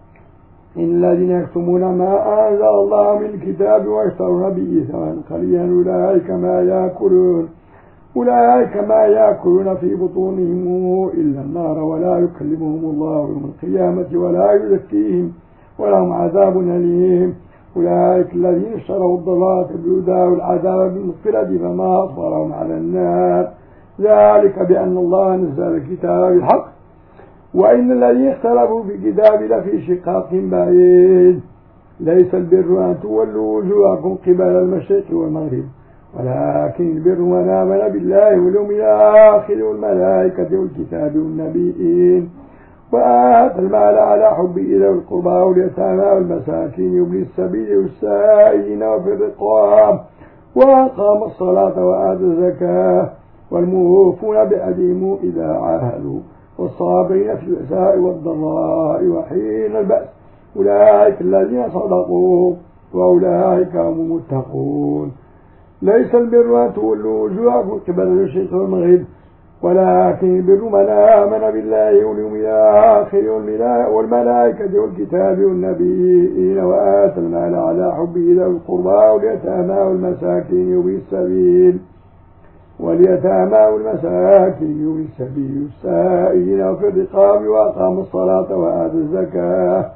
إن الذين يكتمون ما أنزل الله من الكتاب ويشترون به ثمنا قليلا أولئك ما يأكلون أولئك ما يأكلون في بطونهم إلا النار ولا يكلمهم الله يوم القيامة ولا يزكيهم ولهم عذاب أليم. أولئك الذين اشتروا الضلالة بالهدى والعذاب بالمغفرة فما أصبرهم على النار ذلك بأن الله نزل الكتاب بالحق وإن الذين اختلفوا في الكتاب لفي شقاق بعيد. ليس البر أن تولوا وجوهكم قبل المشرق والمغرب ولكن البر من آمن بالله واليوم الآخر والملائكة والكتاب والنبيين وآتى المال على حبه ذوي القربى واليتامى والمساكين وابن السبيل والسائلين وفي الرقاب وأقام الصلاة وآتى الزكاة والموفون بعهدهم إذا عاهدوا والصابرين في البأساء والضراء وحين البأس أولئك الذين صدقوا وأولئك هم المتقون. ليس البر أن تولوا وجوهكم قبل المشرق والمغرب ولكن البر من آمن بالله واليوم الآخر والملائكة والكتاب والنبيين وآتى المال على حبه ذوي القربى واليتامى والمساكين وابن السبيل واليتامى والمساكين وابن السبيل والسائلين وفي الرقاب وأقاموا الصلاة وآتوا الزكاة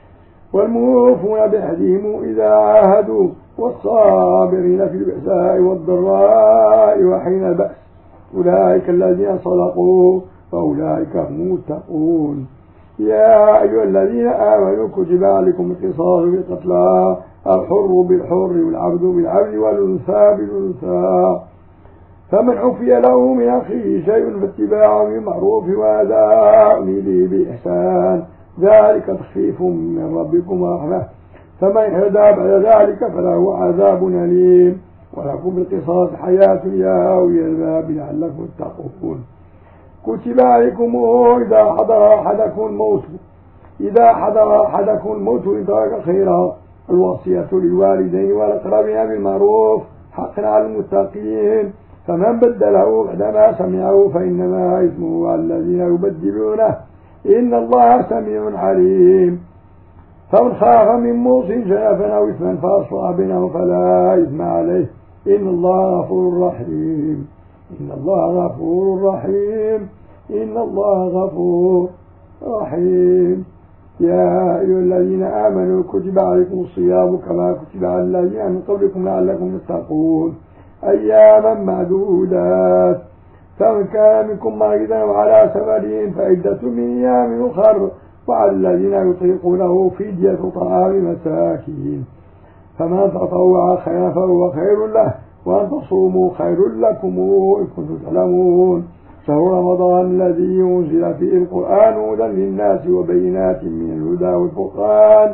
والموفون بعهدهم إذا عاهدوا والصابرين في البأساء والضراء وحين البأس أولئك الذين صدقوا فأولئك هم المتقون. يا أيها الذين آمنوا كتب عليكم القصاص بالقتلى الحر بالحر والعبد بالعبد والأنثى بالأنثى فمن عفي له من أخيه شيء فاتباع بالمعروف وأداء إليه بإحسان ذلك تخفيف من ربكم ورحمة فمن اعتدى بعد ذلك فله عذاب أليم ولكم بالقصاص حياة يا أولي الألباب لعلكم تتقون. كتب عليكم إذا حضر أحدكم الموت إذا حضر أحدكم الموت إن ترك خيرا الوصية للوالدين والأقربين بالمعروف حقا على المتقين فمن بدله بعدما سمعه فإنما إثمه على الذين يبدلونه إن الله سميع عليم. فمن خاف من موص جنفا أو إثما فأصلح بينهم فلا إثم عليه إن الله غفور رحيم إن الله غفور رحيم إن الله غفور رحيم. يا أيها الذين آمنوا كتب عليكم الصيام كما كتب على الذين من قبلكم لعلكم تتقون أياما معدودات فمن كان منكم مريضا وعلى سفر فعدة من أيام أخر وعلى الذين يطيقونه فدية طعام مساكين فمن تطوع خيرا فهو خير له وأن تصوموا خير لكم إن كنتم تعلمون. شهر رمضان الذي أنزل فيه القرآن هدى للناس وبينات من الهدى والفرقان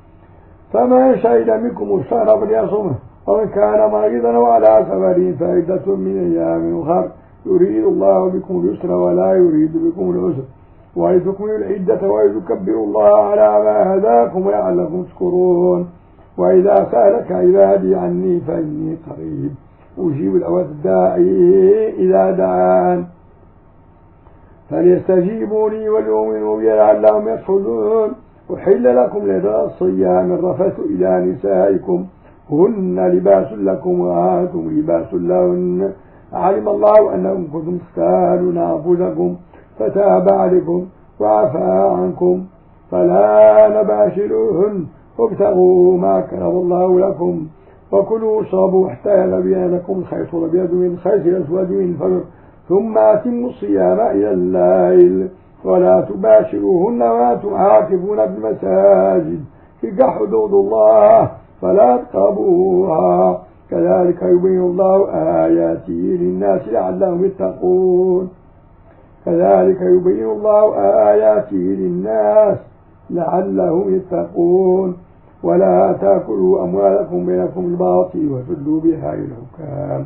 فمن شهد منكم الشهر فليصمه ومن كان مريضا وعلى سفر فعدة من أيام أخر يريد الله بكم اليسر ولا يريد بكم العسر ولتكملوا العدة ولتكبروا الله على ما هداكم ولعلكم تشكرون. وإذا سألك عبادي عني فإني قريب أجيب دعوة الداعي إذا دعان فليستجيبوا لي وليؤمنوا بي لعلهم يرشدون. أحل لكم ليلة الصيام الرفث إلى نسائكم هن لباس لكم وأنتم لباس لهن علم الله أنكم كنتم تختارون أنفسكم فتاب عليكم وعفى عنكم فلا نباشروهن وابتغوا ما كتب الله لكم وكلوا واشربوا حتى يتبين لكم الخيط الأبيض من الخيط الأسود من الفجر ثم أتموا الصيام إلى الليل ولا تباشروهن وأنتم عاكفون في المساجد تلك حدود الله فلا تقربوها كذلك يبين الله آياته للناس لعلهم يتقون كذلك يبين الله آياته للناس لعلهم يتقون. ولا تأكلوا أموالكم بينكم بالباطل وتدلوا بها إلى الحكام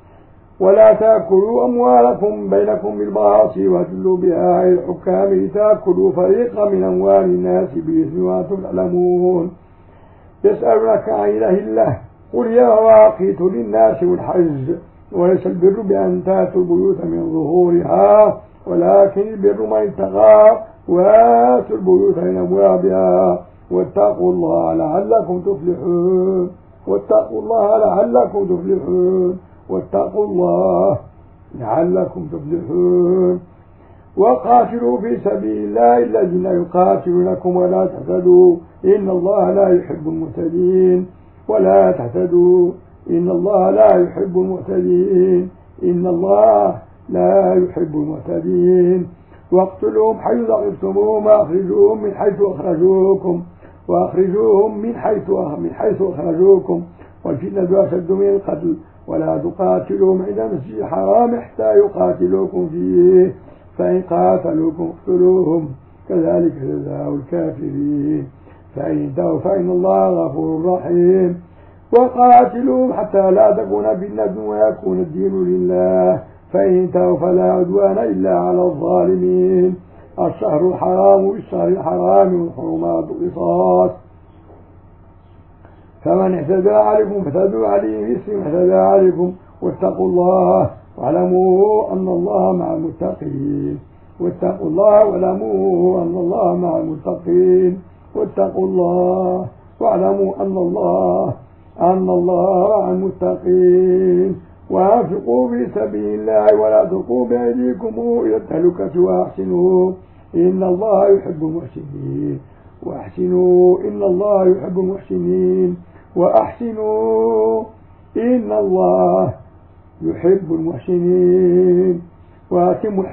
ولا تأكلوا أموالكم بينكم بالباطل وتدلوا بها إلى الحكام لتأكلوا فريقا من أموال الناس بإثم وأنتم تعلمون. يسألونك عن إله الله قل يا مواقيت للناس والحج وليس البر بأن تأتوا البيوت من ظهورها ولكن البر من اتقى وآتوا البيوت من أبوابها واتقوا الله لعلكم تفلحون واتقوا الله لعلكم تفلحون واتقوا الله لعلكم تفلحون. وقاتلوا في سبيل الله الذين يقاتلونكم ولا تعتدوا إن الله لا يحب المعتدين ولا تعتدوا إن الله لا يحب المعتدين إن الله لا يحب المعتدين. واقتلوهم حيث ثقفتموهم وأخرجوهم من حيث أخرجوكم وأخرجوهم من حيث من حيث أخرجوكم والفتنة أشد من القتل ولا تقاتلوهم عند المسجد الحرام حتى يقاتلوكم فيه فإن قاتلوكم اقتلوهم كذلك جزاء الكافرين فإن انتهوا فإن الله غفور رحيم. وقاتلوهم حتى لا تكون فتنة ويكون الدين لله فإن انتهوا فلا عدوان إلا على الظالمين. الشهر الحرام بالشهر الحرام والحرمات قصاص، فمن اعتدى عليكم فاعتدوا عليه مثل ما اعتدى عليكم، واتقوا الله واعلموا أن الله مع المتقين، واتقوا الله واعلموا أن الله مع المتقين، واتقوا الله واعلموا أن الله أن الله مع المتقين، وأنفقوا في سبيل الله ولا تلقوا بأيديكم إلى التهلكة وأحسنوا إن الله يحب المحسنين، وأحسنوا إن الله يحب المحسنين، وأحسنوا إن الله يحب المحسنين، وأتموا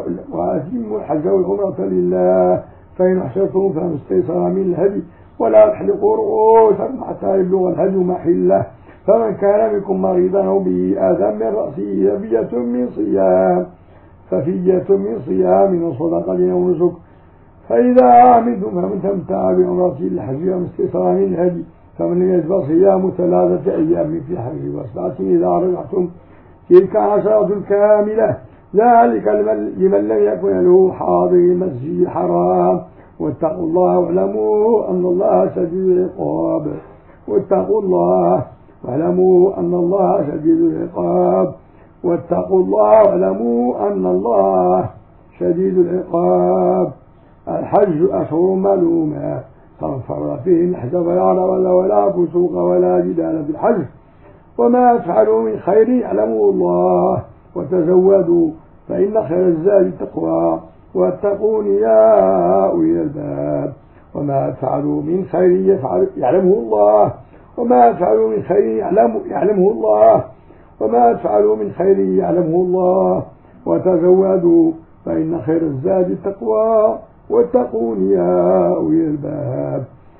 الحج والعمرة لله، فإن أحسنتم فما استيسر من الهدي، ولا تحلقوا رؤوسكم حتى يبلغ الهدي محله، فمن كان منكم مريضا أو به أذى من رأسه ففدية من صيام ففدية من صيام وصدقة أو نسك، فإذا آمنتم فمن تمتع بعمرته الحج وما استيسر من الهدي، فمن لم يجد صيام ثلاثة أيام في الحج وسبعة إذا رجعتم، تلك عشرة كاملة، ذلك لمن لم يكن له حاضر المسجد الحرام، واتقوا الله واعلموا أن الله شديد العقاب، واتقوا الله واعلموا أن الله شديد العقاب، واتقوا الله واعلموا أن الله شديد العقاب. الحج أشهر معلومات، فمن فرض فيهن الحج فلا رفث ولا فسوق ولا جدال في الحج، وما تفعلوا من خير يعلمه الله، وتزودوا فإن خير الزاد التقوى، واتقون يا أولي الألباب، وما تفعلوا من خير يفعل يعلمه الله، وما تفعلوا من خير يعلم يعلمه الله، وما تفعلوا من خير يعلمه الله، وتزودوا فإن خير الزاد التقوى، واتقون يا أولي الألباب،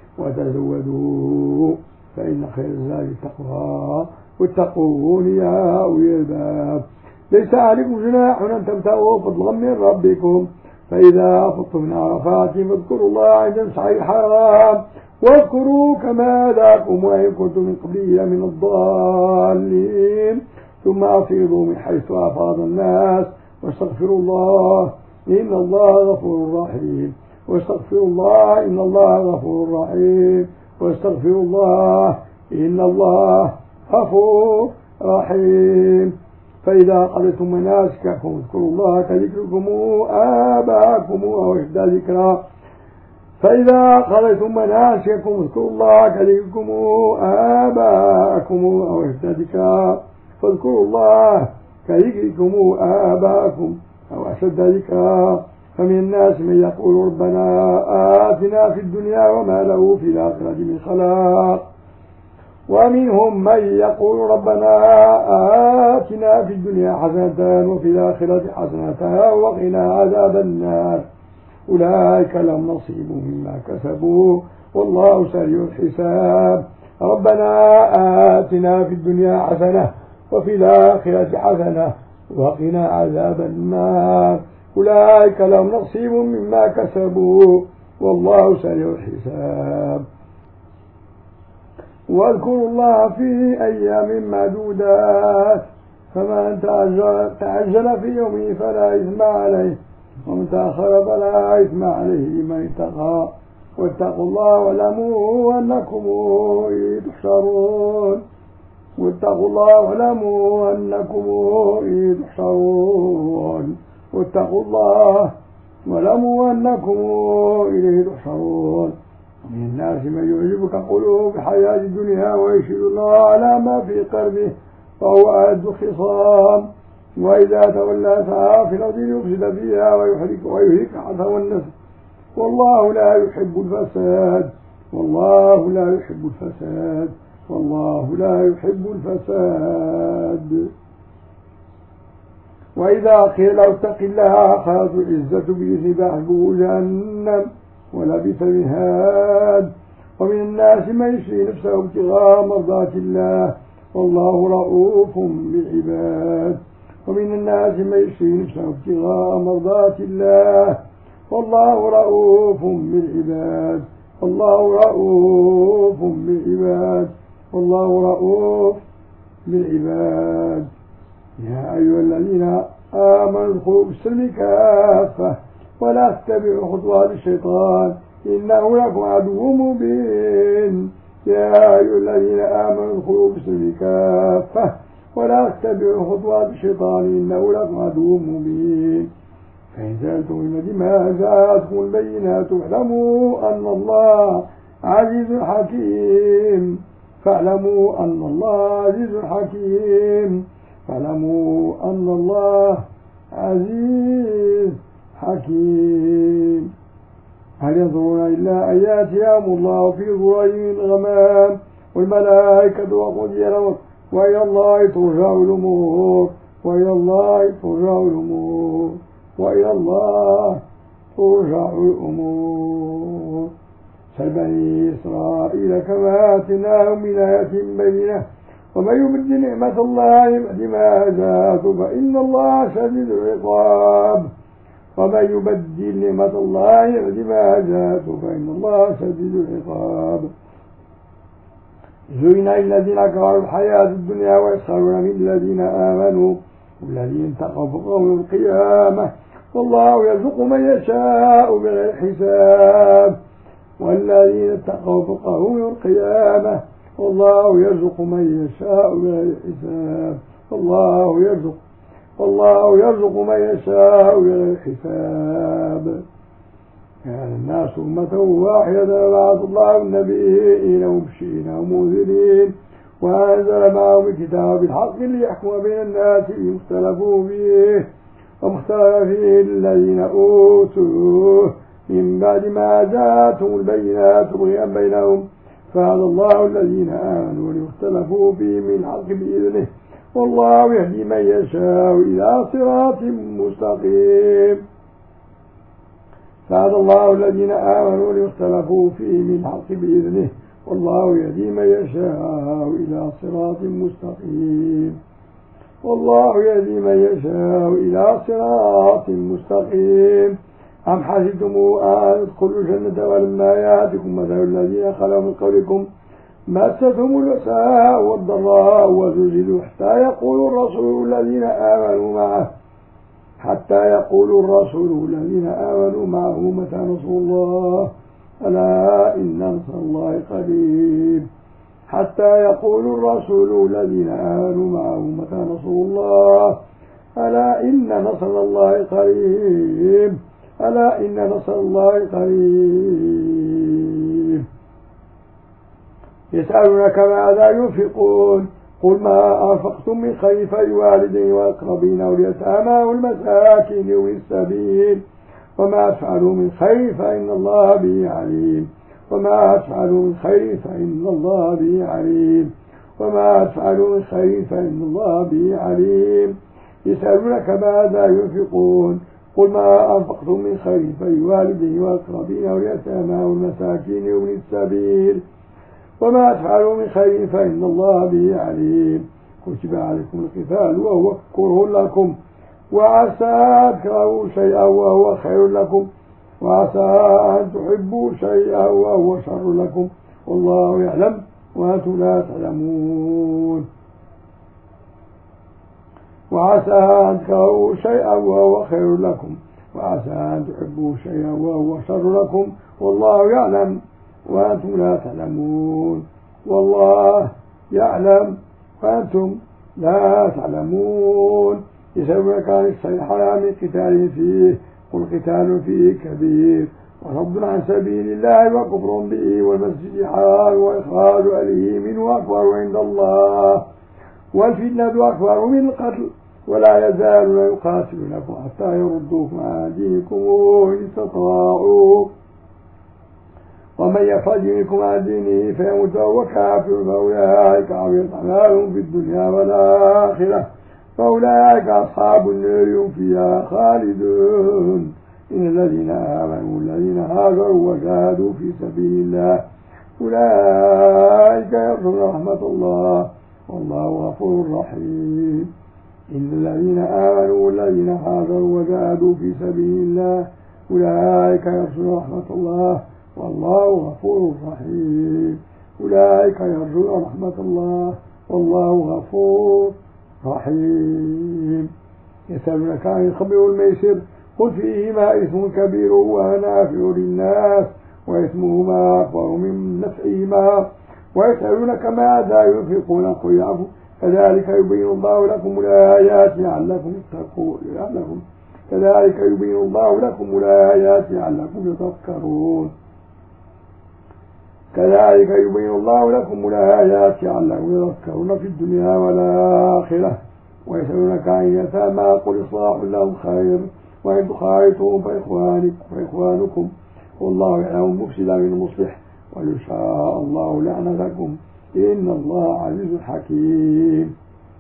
وتزودوا فإن خير الزاد التقوى، واتقون يا أولي الألباب. ليس عليكم جناح أن تبتغوا فضلا من ربكم، فإذا أفضتم من عرفات فاذكروا الله عند المشعر الحرام، واذكروا كما هداكم وإن كنتم من قبله من الضالين، ثم أفيضوا من حيث أفاض الناس، واستغفروا الله إن الله غفور رحيم، واستغفروا الله إن الله غفور رحيم، واستغفروا الله إن الله غفور رحيم. فإذا قضيتم مناسككم اذكروا الله كذكركم آباءكم أو أشد ذكرا فإذا قضيتم مناسككم اذكروا الله كذكركم آباءكم أو أشد ذكرا فاذكروا الله كذكركم آباءكم أو أشد ذكرا. فمن الناس من يقول ربنا آتنا في الدنيا وما له في الآخرة من خلاق، ومنهم من يقول ربنا آتنا في الدنيا حسنة وفي الآخرة حسنة وقنا عذاب النار، أولئك لهم نصيب مما كسبوا والله سريع الحساب. ربنا آتنا في الدنيا حسنة وفي الآخرة حسنة وقنا عذاب النار، أولئك لهم نصيب مما كسبوا والله سريع الحساب. واذكروا الله في أيام معدودات، فمن تعجل في يومه فلا إثم عليه ومن تأخر فلا إثم عليه لمن اتقى، واتقوا الله واعلموا أنكم إليه تحشرون، واتقوا الله واعلموا أنكم إليه تحشرون، واتقوا الله واعلموا أنكم إليه تحشرون. ومن الناس من يعجبك قوله في الحياة الدنيا ويشهد الله على ما في قلبه فهو ألد خصام، وإذا تولى سعى في الأرض يفسد فيها ويهلك ويهلك حرث والنسل، والله لا يحب الفساد والله لا يحب الفساد والله لا يحب الفساد. وإذا قيل له اتق الله أخذته العزة بإذن فحسبه جهنم ولبئس المهاد. ومن الناس من يشري نفسه ابتغاء مرضات الله والله رؤوف بالعباد. ومن الناس من يشري نفسه ابتغاء مرضات الله والله رؤوف بالعباد والله رؤوف بالعباد والله رؤوف بالعباد. يا أيها الذين آمنوا ادخلوا في السلم كافة ولا تتبعوا خطوات الشيطان إنه لكم عدو مبين يا أيها الذين آمنوا ادخلوا في السلم كافة ولا تتبعوا خطوات الشيطان إنه لكم عدو مبين فإن سألتم من ما جاءتكم البينات فاعلموا أن الله عزيز حكيم فاعلموا أن الله عزيز حكيم فاعلموا أن الله عزيز حكيم هل ينظرون إلا أن يأتيهم الله في ظلال الغمام والملائكة وقضي الأمر وإلى الله ترجع الأمور وإلى الله ترجع الأمور وإلى الله ترجع الأمور سل بني إسرائيل كما آتيناهم من آيات بينة ومن يبدل نعمة الله بعد ما جاءته فإن الله شديد العقاب ومن يبدل نعمة الله بعد ما جاءته فإن الله شديد العقاب زين للذين كفروا الحياة الدنيا ويسخرون من الذين آمنوا والذين اتقوا فوقهم يوم القيامة والله يرزق من يشاء بغير حساب والذين اتقوا فوقهم يوم القيامة والله يرزق من يشاء بغير حساب والله يرزق والله يرزق من يشاء بغير حساب كان الناس أمة واحدة بعث الله النبيين مبشرين ومنذرين وأنزل معهم الكتاب بالحق ليحكم بين الناس فيما اختلفوا فيه واختلف فيه الذين أوتوه من بعد ما جاءتهم البينات بغيا بينهم فهدى الله الذين آمنوا ليختلفوا فيه من الحق بإذنه والله يهدي من يشاء إلى صراط مستقيم فهدى الله الذين آمنوا ليختلفوا فيه من الحق بإذنه والله يهدي من يشاء إلى صراط مستقيم والله يهدي من يشاء إلى صراط مستقيم أم حسبتم أن تدخلوا الجنة ولما يأتكم مثل الذين خلوا من قبلكم مستهم البأساء والضراء وزلزلوا حتى يقول الرسول الذين آمنوا معه حتى يقول الرسول الذين آمنوا معه متى نصر الله ألا إن نصر الله قريب حتى يقول الرسول الذين آمنوا معه متى نصر الله ألا إن نصر الله قريب ألا إن نصر الله قريب يسألونك ماذا ينفقون قل ما أنفقتم من خير فللوالدين والأقربين واليتامى والمساكين والسبيل وما تفعلوا من خير فإن الله به عليم وما تفعلوا من خير فإن الله به عليم وما تفعلوا من خير فإن الله به عليم يسألونك ماذا ينفقون قل ما أنفقتم من خير فللوالدين والأقربين واليتامى والمساكين وابن السبيل وما تفعلوا من خير فإن الله به عليم كتب عليكم القتال وهو كره لكم وعسى أن تكرهوا شيئا وهو خير لكم وعسى أن تحبوا شيئا وهو شر لكم والله يعلم وأنتم لا تعلمون وعسى أن تكرهوا شيئا وهو خير لكم وعسى أن تحبوا شيئا وهو شر لكم والله يعلم وأنتم لا تعلمون والله يعلم وأنتم لا تعلمون يسألونك عن الشهر الحرام قتال فيه قل قتال فيه كبير وصد عن سبيل الله وكفر به والمسجد الحرام وإخراج أهله منه أكبر عند الله والفتنة أكبر من القتل ولا يزالون يقاتلونكم حتى يردوكم عن دينكم إن استطاعوا ومن يخرج منكم عن دينه فيموت وهو كافر فأولئك حبطت أعمالهم في الدنيا والآخرة فأولئك أصحاب النار هم فيها خالدون إن الذين آمنوا الذين هاجروا وجاهدوا في سبيل الله أولئك يرجون رحمة الله والله غفور رحيم إن الذين آمنوا الذين هاجروا وجاهدوا في سبيل الله أولئك يرجون رحمة الله والله غفور رحيم أولئك يرجون رحمة الله والله غفور رحيم يسألونك عن الخمر والميسر قل فيهما إثم كبير ومنافع للناس وإثمهما أكبر من نفعهما ويسألونك ماذا ينفقون قل العفو كذلك يبين الله لكم الآيات لعلكم تتقون لعلكم كذلك يبين الله لكم الآيات لعلكم تذكرون كذلك يبين الله لكم الآيات لعلكم تذكرون في الدنيا والآخرة ويسألونك عن اليتامى قل إصلاح لهم خير وإن تخالطوهم فإخوانكم والله يعلم المفسد من المصلح ويشاء الله لعنتكم إن الله عزيز حكيم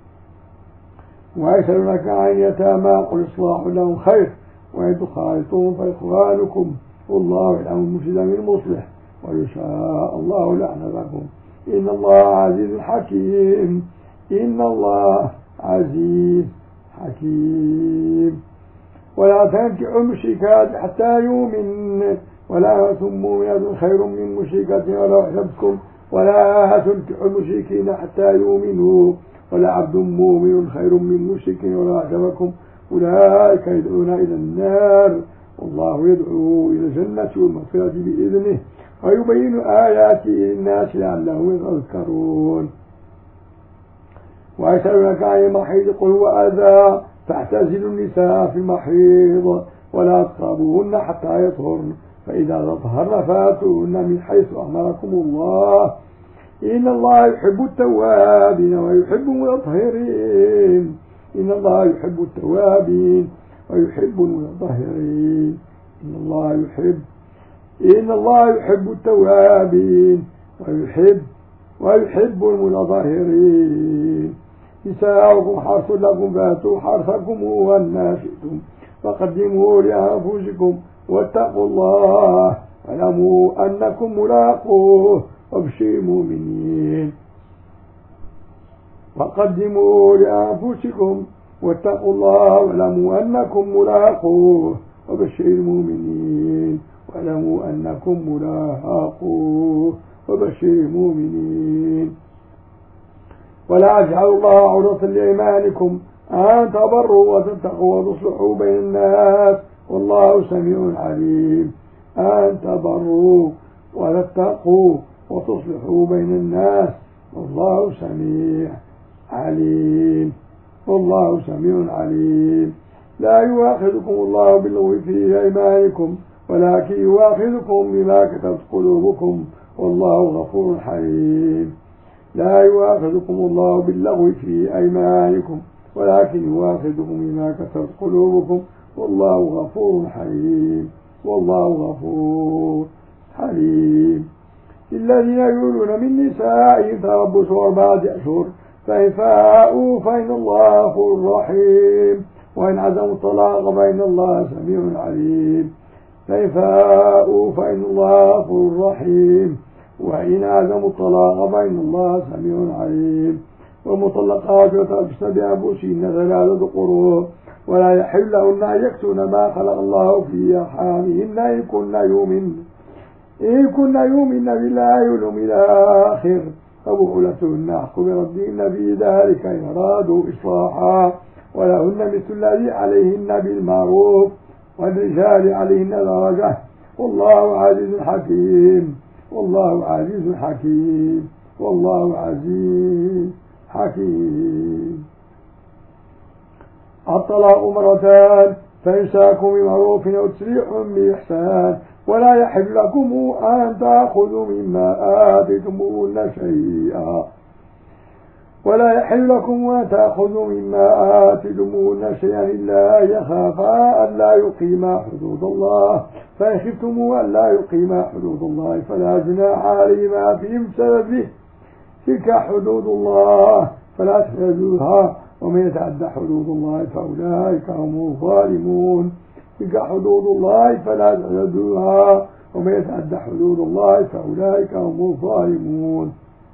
ويسألونك عن اليتامى قل إصلاح لهم خير وإن تخالطوهم فإخوانكم والله يعلم المفسد من المصلح ويشاء الله لعنتكم إن الله عزيز حكيم إن الله عزيز حكيم ولا تنكحوا المشركات حتى يؤمن ولا مؤمنة خير من مشركة ولو أعجبتكم ولا تنكحوا المشركين حتى يؤمنوا ولا عبد مؤمن خير من مشرك ولو أعجبكم أولئك يدعون إلى النار والله يدعو إلى الجنة والمغفرة بإذنه ويبين آياته للناس لعلهم يتذكرون ويسألونك عن المحيض قل هو أذى فاعتزلوا النساء في المحيض ولا تقربوهن حتى يطهرن فإذا تطهرن فاتوهن من حيث أمركم الله إن الله يحب التوابين ويحب المتطهرين إن الله يحب التوابين ويحب المتطهرين إن الله يحب إن الله يحب التوابين ويحب ويحب المتطهرين نساؤكم حرث لكم فاتوا حرثكم وأن شئتم فقدموا لأنفسكم واتقوا الله واعلموا أنكم ملاقوه وابشروا المؤمنين وقدموا لأنفسكم واتقوا الله واعلموا أنكم ملاقوه وبشروا المؤمنين واعلموا أنكم ملاقوه وبشروا المؤمنين ولا تجعلوا الله عرضة لأيمانكم أن تبروا وتتقوا وتصلحوا بين الناس والله سميع عليم أن تبروا وتتقوا وتصلحوا بين الناس والله سميع عليم والله سميع عليم لا يؤاخذكم الله باللغو في أيمانكم ولكن يؤاخذكم بما كتبت قلوبكم والله غفور حليم لا يؤاخذكم الله باللغو في أيمانكم ولكن يؤاخذكم بما كتبت قلوبكم والله غفور حليم والله غفور حليم الذين يولون من نسائهم تربصوا أربعة أشهر فإن فاءوا فإن الله غفور رحيم وإن عزموا الطلاق فإن الله سميع عليم فإن فاءوا فإن الله غفور رحيم وإن عزموا الطلاق فإن الله سميع عليم والمطلقات يتربصن بأنفسهن ثلاثة قروء ولا يحل لهن أن يكتمن ما خلق الله في أرحامهن إن كن يؤمن إن كن يؤمن بالله واليوم الآخر فبعولتهن أحق بربهن في ذلك إن أرادوا إصلاحا ولهن مثل الذي عليهن بالمعروف والرجال عليهن درجة والله عزيز حكيم والله عزيز حكيم والله عزيز حكيم الطلاق مرتان فإمساك بمعروف أو تسريح بإحسان ولا يحل لكم أن تأخذوا مما آتيتموهن شيئا ولا يحل لكم أن تأخذوا مما آتيتموهن شيئا إلا أن يخافا أن لا يقيما حدود الله فإن خفتم أن لا يقيما حدود الله فلا جناح عليهما في سببه تلك حدود الله فلا تحدوها ومن يتعدى حدود الله فأولئك هم الظالمون تلك حدود الله فلا تعتدوها ومن يتعدى حدود الله فأولئك هم الظالمون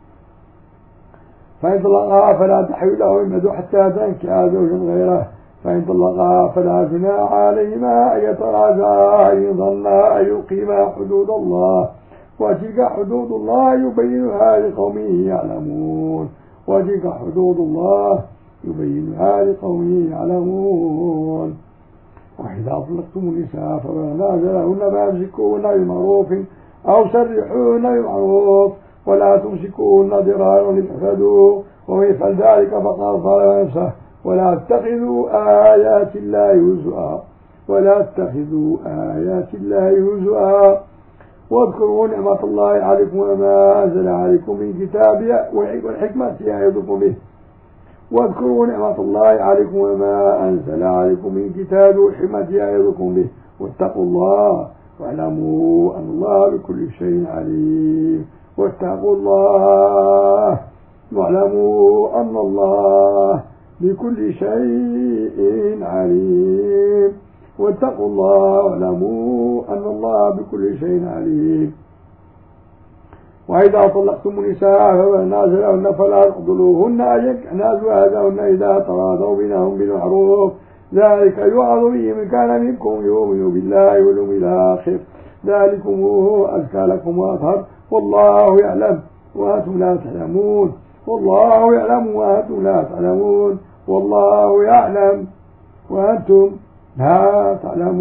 فإن طلقها فلا تحل له يمد حتى تنكح زوجا غيره فإن طلقها فلا جناح عليهما أن يتراجعا إن ظنا أن يقيما حدود الله وتلك حدود الله يبينها لقوم يعلمون وتلك حدود الله يبينها لقوم يعلمون وإذا طلقتم النساء فبلغن أجلهن فأمسكوهن بمعروف أو سرحوهن بمعروف ولا تمسكوهن ضرارا لتعتدوا ومن يفعل ذلك فقد ظلم نفسه ولا تتخذوا آيات الله هزوا ولا تتخذوا آيات الله هزوا واذكروا نعمة الله عليكم وما أنزل عليكم من كتاب والحكمة يعظكم به واذكروا نعمة الله عليكم وما أنزل عليكم من كتاب والحكمة يعظكم به واتقوا الله واعلموا أن الله بكل شيء عليم واتقوا الله واعلموا أن الله بكل شيء عليم واتقوا الله واعلموا أن الله بكل شيء عليم وإذا طلقتم النساء فبلغن أجلهن فلا تقتلوهن أن ينكحن أزواجهن إذا تراضوا بينهم بالمعروف ذلك يوعظ به من كان منكم يؤمن بالله واليوم الآخر ذلكم أزكى لكم وأطهر والله يعلم وأنتم لا تعلمون والله يعلم وأنتم لا تعلمون والله يعلم وأنتم لا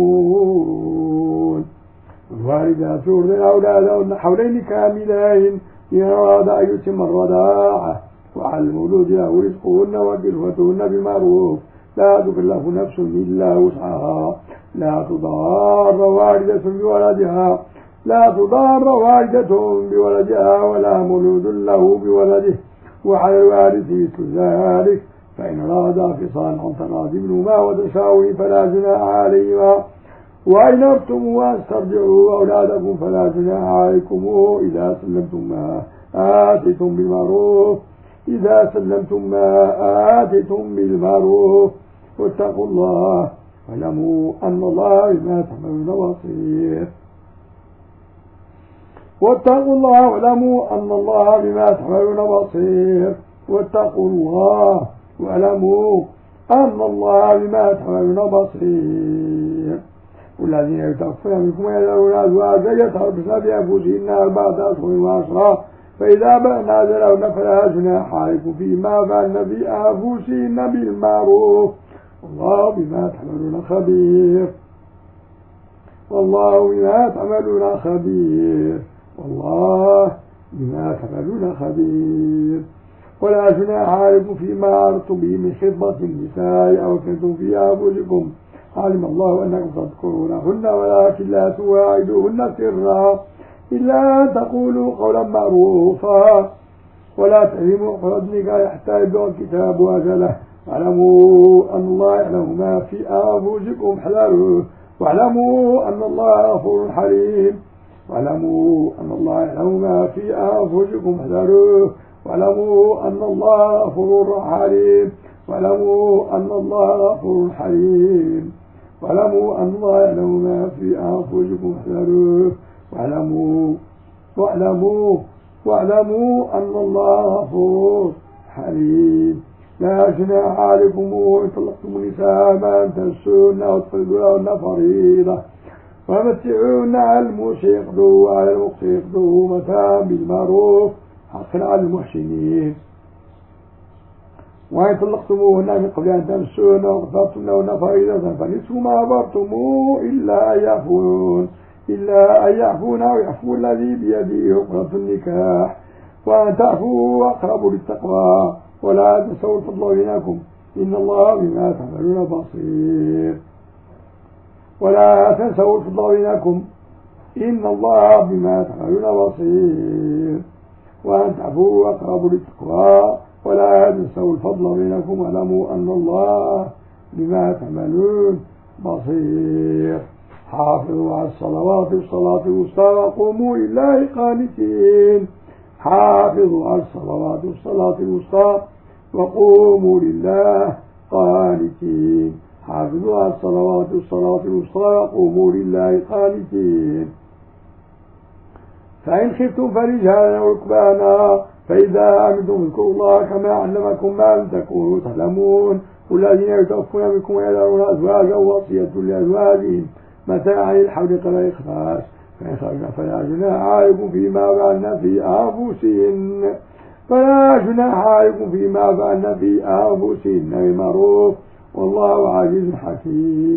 تعلمون والوالدات يرضعن أولادهن حولين كاملين إن أراد أن يتم الرضاعة وعلى المولود له رزقهن وكسوتهن بالمعروف لا تكلف نفس إلا وسعها لا تضار والدة بولدها لا تضار والدة بولدها ولا مولود له بولده وعلى الوارث مثل ذلك فإن أرادا فصالا عن تراض منهما وتشاور فلا جناح عليهما وإن أردتم أن تسترجعوا أولادكم فلا جناح عليكم إذا سلمتم ما آتيتم بالمعروف إذا سلمتم ما آتيتم بالمعروف واتقوا الله واعلموا أن الله بما تعملون بصير واتقوا الله واعلموا أن الله بما تعملون بصير واتقوا الله واعلموا أن الله بما تعملون بصير والذين يتوفون منكم ويذرون أزواجا يتربصن بأنفسهن أربعة أشهر وعشرا فإذا بلغن أجلهن فلا جناح عليكم فيما فعلن في أنفسهن بالمعروف والله بما تعملون خبير والله بما تعملون خبير والله بما تعملون خبير ولا جناح عليكم فيما أردتم به من خطبة النساء أو كنتم في أنفسكم علم الله أنكم تذكرونهن ولكن لا تواعدوهن سرا إلا أن تقولوا قولا معروفا ولا تهموا حزنك حتى يبلغ الكتاب أجله واعلموا أن الله يعلم ما في أنفسكم احذروه واعلموا أن الله غفور حليم واعلموا أن الله يعلم ما في أنفسكم احذروه واعلموا أن الله غفور حليم واعلموا أن الله غفور حليم واعلموا أن الله يعلم ما في أنفسكم احذروه واعلموا واعلموا واعلموا أن الله غفور حليم لا جناح عليكم إن طلقتم النساء ما تمسون أو تفرضون فريضة ومتعون على الموسى يقضوا وعلى المقصر يقضوا متاعا بالمعروف حقا على المحسنين وإن طلقتموهن من قبل أن تمسون وقفرتم لهن فريضة فنصف ما عبرتم إلا أن يعفون إلا أن يعفون أو يعفو الذي بيده عقدة النكاح وأن تعفوا أقرب للتقوى ولا تنسوا الفضل بينكم إن الله بما تعملون بصير ولا تنسوا الفضل بينكم إن الله بما تعملون بصير وأن تعفوا أقرب للتقوى ولا تنسوا الفضل بينكم واعلموا أن الله بما تعملون بصير حافظوا على الصلوات والصلاة الوسطى وقوموا لله قانتين حافظوا على الصلوات والصلاة الوسطى وقوموا لله قانتين حافظوا على الصلوات والصلاة الوسطى وقوموا لله قانتين فإن خفتم فرجالا وركبانا فإذا أمنتم اذكروا الله كما علمكم ما لم تكونوا تعلمون والذين يتوفون منكم ويذرون أزواجا وصية لأزواجهم متاعا للحول قبل إخراج فإن خرجنا فلا جناح عليكم فيما فعلنا في أنفسهن فلا جناح عليكم فيما فعلنا في أنفسهن بالمعروف والله عزيز حكيم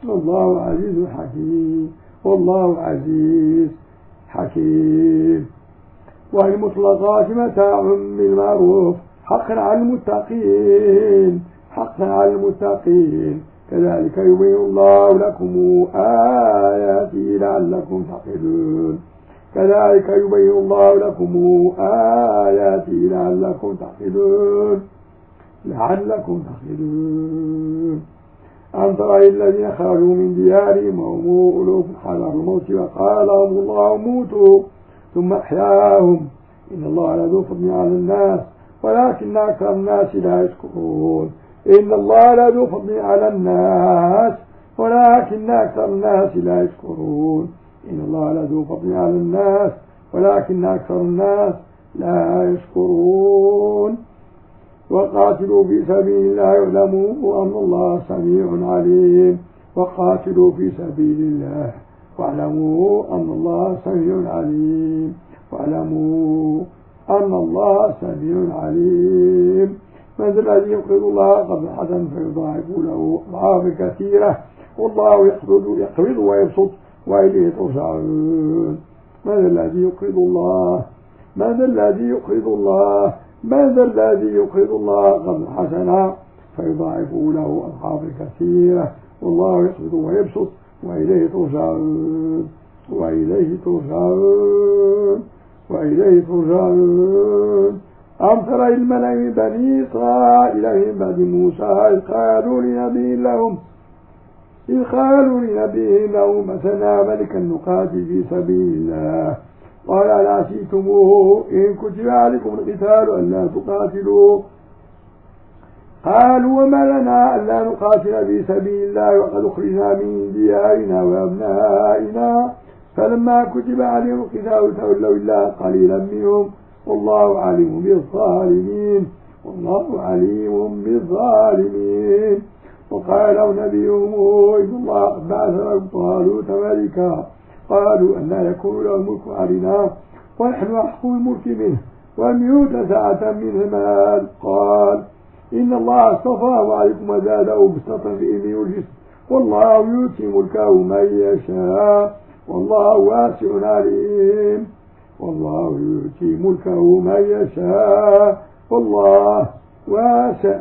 والله عزيز حكيم والله عزيز حكيم. والمطلقات متاع بالمعروف حقا على المتقين حقا على المتقين كذلك يبين الله لكم آياته لعلكم تعقلون كذلك يبين الله لكم آياته لعلكم تعقلون لعلكم تعقلون. أن ترى الذين خرجوا من ديارهم وهم ألوف حذر الموت وقال لهم الله موتوا ثم أحياهم إن الله لذو فضل على الناس ولكن أكثر الناس لا يشكرون إن الله لذو فضل على الناس ولكن أكثر الناس لا يشكرون إن الله لذو فضل على الناس ولكن أكثر الناس لا يشكرون. وقاتلوا في سبيل الله واعلموا أن الله سميع عليم وقاتلوا في سبيل الله واعلموا أن الله سميع عليم واعلموا أن الله سميع عليم. من الذي يقرض الله قرضا حسنا فيضاعف له أضعافا كثيرة والله يقبض يقبض ويبسط وإليه ترجعون. من الذي يقرض الله من الذي يقرض الله من الذي يقرض الله قرضا حسنا فيضاعف له أضعافا كثيرة والله يقبض ويبسط وإليه ترجعون وإليه ترجعون وإليه ترجعون. أم ترى الملأ من بني إسرائيل من بعد موسى إذ قالوا لنبي لهم إذ قالوا لنبي لهم مثنى ملكا نقاتل في سبيل الله قال هل عسيتموه إن كتب عليكم القتال ألا تقاتلوا قالوا وما لنا ألا نقاتل في سبيل الله وقد أخرجنا من ديارنا وأبنائنا فلما كتب عليهم القتال تولوا إلا قليلا منهم والله عليم بالظالمين والله عليم بالظالمين. وقال نبيهم إن الله قد بعث لكم طالوت ملكا قالوا أن يكون له الملك علينا ونحن أحق الملك منه ولم يؤت سعة من المال قال إن الله اصطفاه عليكم وزاده بسطة في علمه والجسم والله يؤتي ملكه من يشاء والله واسع عليم والله يؤتي ملكه من يشاء والله واسع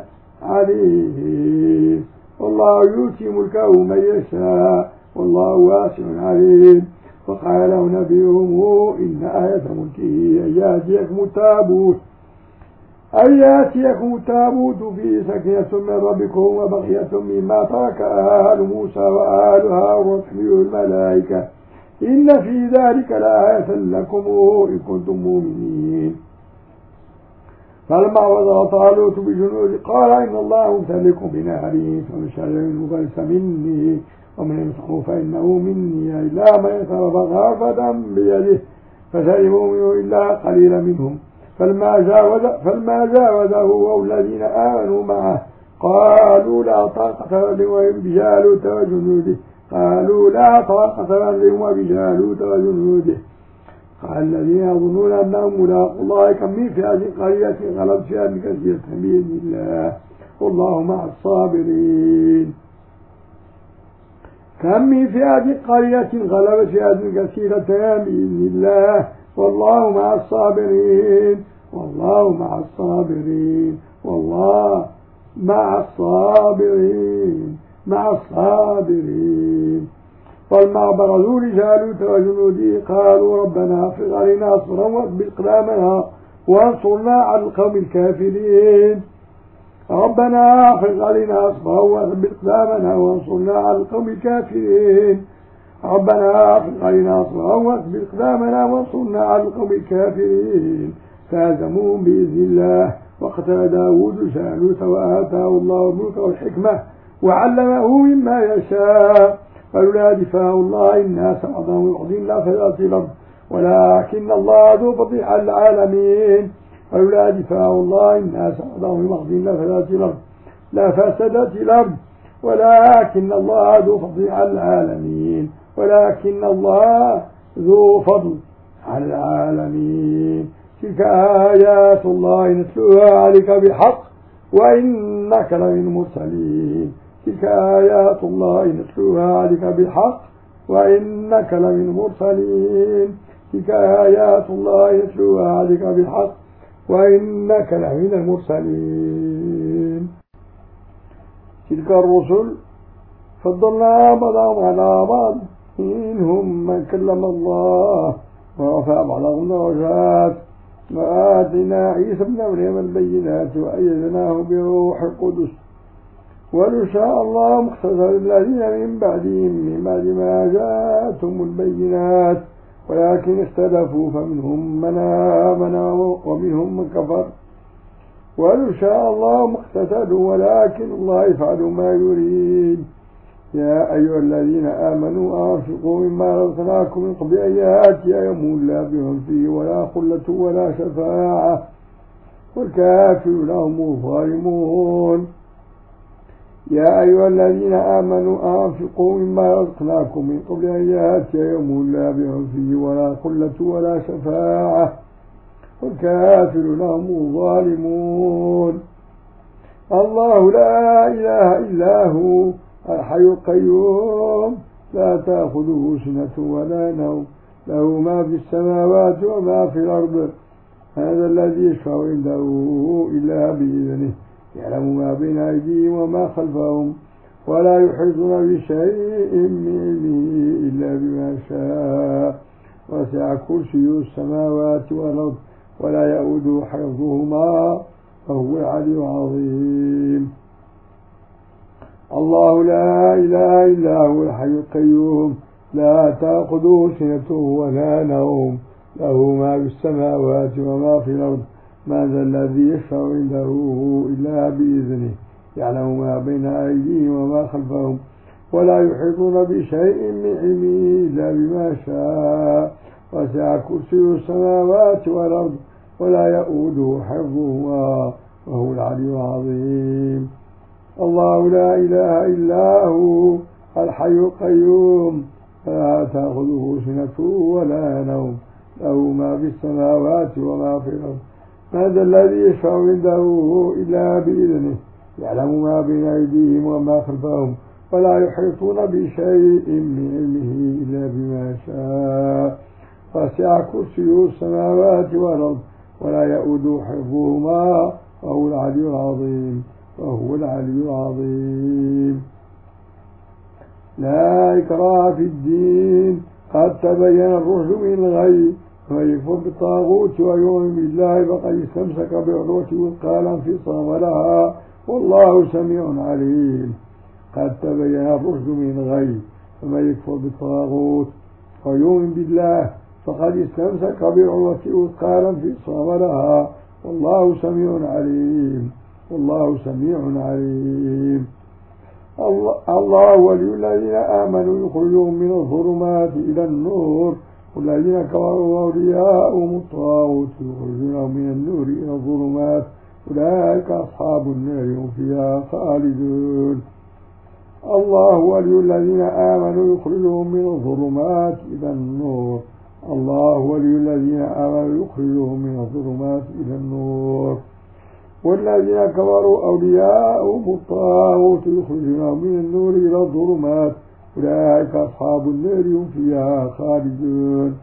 عليم والله يؤتي ملكه من يشاء والله واسع عليم. وقال له نبيهم إن آية ملكه أن يأتيكم التابوت أن يأتيكم التابوت فيه سكينة من ربكم وبقية مما ترك آل موسى وآل هارون وتحمله الملائكة إن في ذلك لآية لكم إن كنتم مؤمنين. فلما وضع طالوت بجنود قال إن الله مبتليكم بنهر فمن شرب منه فليس مني ومن يمسحه فإنه مني إلا من يترف غرفة بيده فشربوا منه إلا قليلا منهم فلما جاوز فلما جاوزه والذين آمنوا معه قالوا لا طاقة لهم بجالوت وجنوده قالوا لا طاقة لهم بجالوت وجنوده. قال الذين يظنون أنهم ملاقوا الله كم من فئة قليلة غلبت فئة كثيرة بإذن الله والله مع الصابرين. كم من فئة قليلة غلبت فئة كثيرة بإذن الله والله مع الصابرين والله مع الصابرين والله مع الصابرين مع الصابرين. فلما برزوا لجالوت وجنوده قالوا ربنا افرغ علينا صبرا واثبت اقدامنا وانصرنا على القوم الكافرين ربنا افرغ علينا صبرا واثبت اقدامنا وانصرنا على القوم الكافرين ربنا افرغ علينا صبرا واثبت اقدامنا وانصرنا على القوم الكافرين. فهزموهم بإذن الله وقتل داود جالوت وآتاه الله الملك والحكمة وعلمه مما يشاء فلولا دفاع الله الناس بعضهم بعض لفسدت الأرض ولكن الله ذو فضل على العالمين فلولا دفاع الله الناس بعضهم بعض لفسدت الأرض لفسدت الأرض ولكن الله ذو فضل على العالمين ولكن الله ذو فضل على العالمين. تلك آيات الله نتلوها عليك بالحق وإنك لمن المرسلين تلك آيات الله نتلوها عليك بالحق وإنك لمن المرسلين تلك آيات الله نتلوها عليك بالحق وإنك لمن المرسلين. تلك الرسل فضلنا بعضهم على بعض منهم من كلم الله ورفع بعضهم درجات وآتينا عيسى ابن مريم البينات وأيدناه بروح القدس ولو شاء الله ما اقتتل الذين من بعدهم من بعد ما جاءتهم البينات ولكن اختلفوا فمنهم من آمن ومنهم من كفر ولو شاء الله ما اقتتلوا ولكن الله يفعل ما يريد. يا أيها الذين آمنوا أنفقوا مما رزقناكم من قبل أن يأتي يوم لا بيع فيه ولا خلة ولا شفاعة والكافرون هم الظالمون. يا أيها الذين آمنوا أنفقوا مما رزقناكم من قبل أن يأتي يوم لا بيع فيه ولا خلة ولا شفاعة والكافرون هم الظالمون. الله لا إله إلا هو الحي القيوم لا تأخذه سنة ولا نوم له ما في السماوات وما في الأرض هذا الذي يشفع عنده إلا بإذنه يعلم ما بين أيديهم وما خلفهم ولا يحيطون بشيء من علمه إلا بما شاء وسع كرسيه السماوات والأرض ولا يؤوده حفظهما وهو العلي العظيم. الله لا إله إلا هو الحي القيوم لا تأخذه سنة ولا نوم له ما في السماوات وما في الأرض ما ذا الذي يشفع عنده إلا بإذنه يعلم ما بين أيديهم وما خلفهم ولا يحيطون بشيء من علمه إلا بما شاء وسع كرسيه السماوات والأرض ولا يؤوده حفظهما وهو العلي العظيم. الله لا إله إلا هو الحي القيوم لا تأخذه سنة ولا نوم له ما في السماوات وما في الأرض هذا الذي يشفع عنده إلا بإذنه يعلم ما بين أيديهم وما خلفهم ولا يحيطون بشيء من علمه إلا بما شاء وسع كرسيه السماوات والأرض ولا يؤوده حفظهما وهو العلي العظيم وهو العلي العظيم. لا إكراه في الدين قد تبين الرشد من الغي ومن يكفر بالطاغوت ويؤمن بالله فقد استمسك بعروة وثقى لا انفصام لها والله سميع عليم. قد تبين الرشد من الغي ومن يكفر بالطاغوت ويؤمن بالله فقد استمسك بعروة وثقى لا انفصام لها والله سميع عليم والله سميع عليم. الله ولي الذين آمنوا يخرجهم من الظلمات إلى النور والذين كفروا أولياءهم الطاغوت يخرجونهم من النور إلى الظلمات أولئك أصحاب النار هم فيها خالدون. الله ولي الذين آمنوا يخرجهم من الظلمات إلى النور الله ولي الذين آمنوا يخرجهم من الظلمات إلى النور والذين كفروا أولياءهم الطاغوت يخرجونهم من النور إلى الظلمات أولئك أصحاب النار هم فيها خالدون.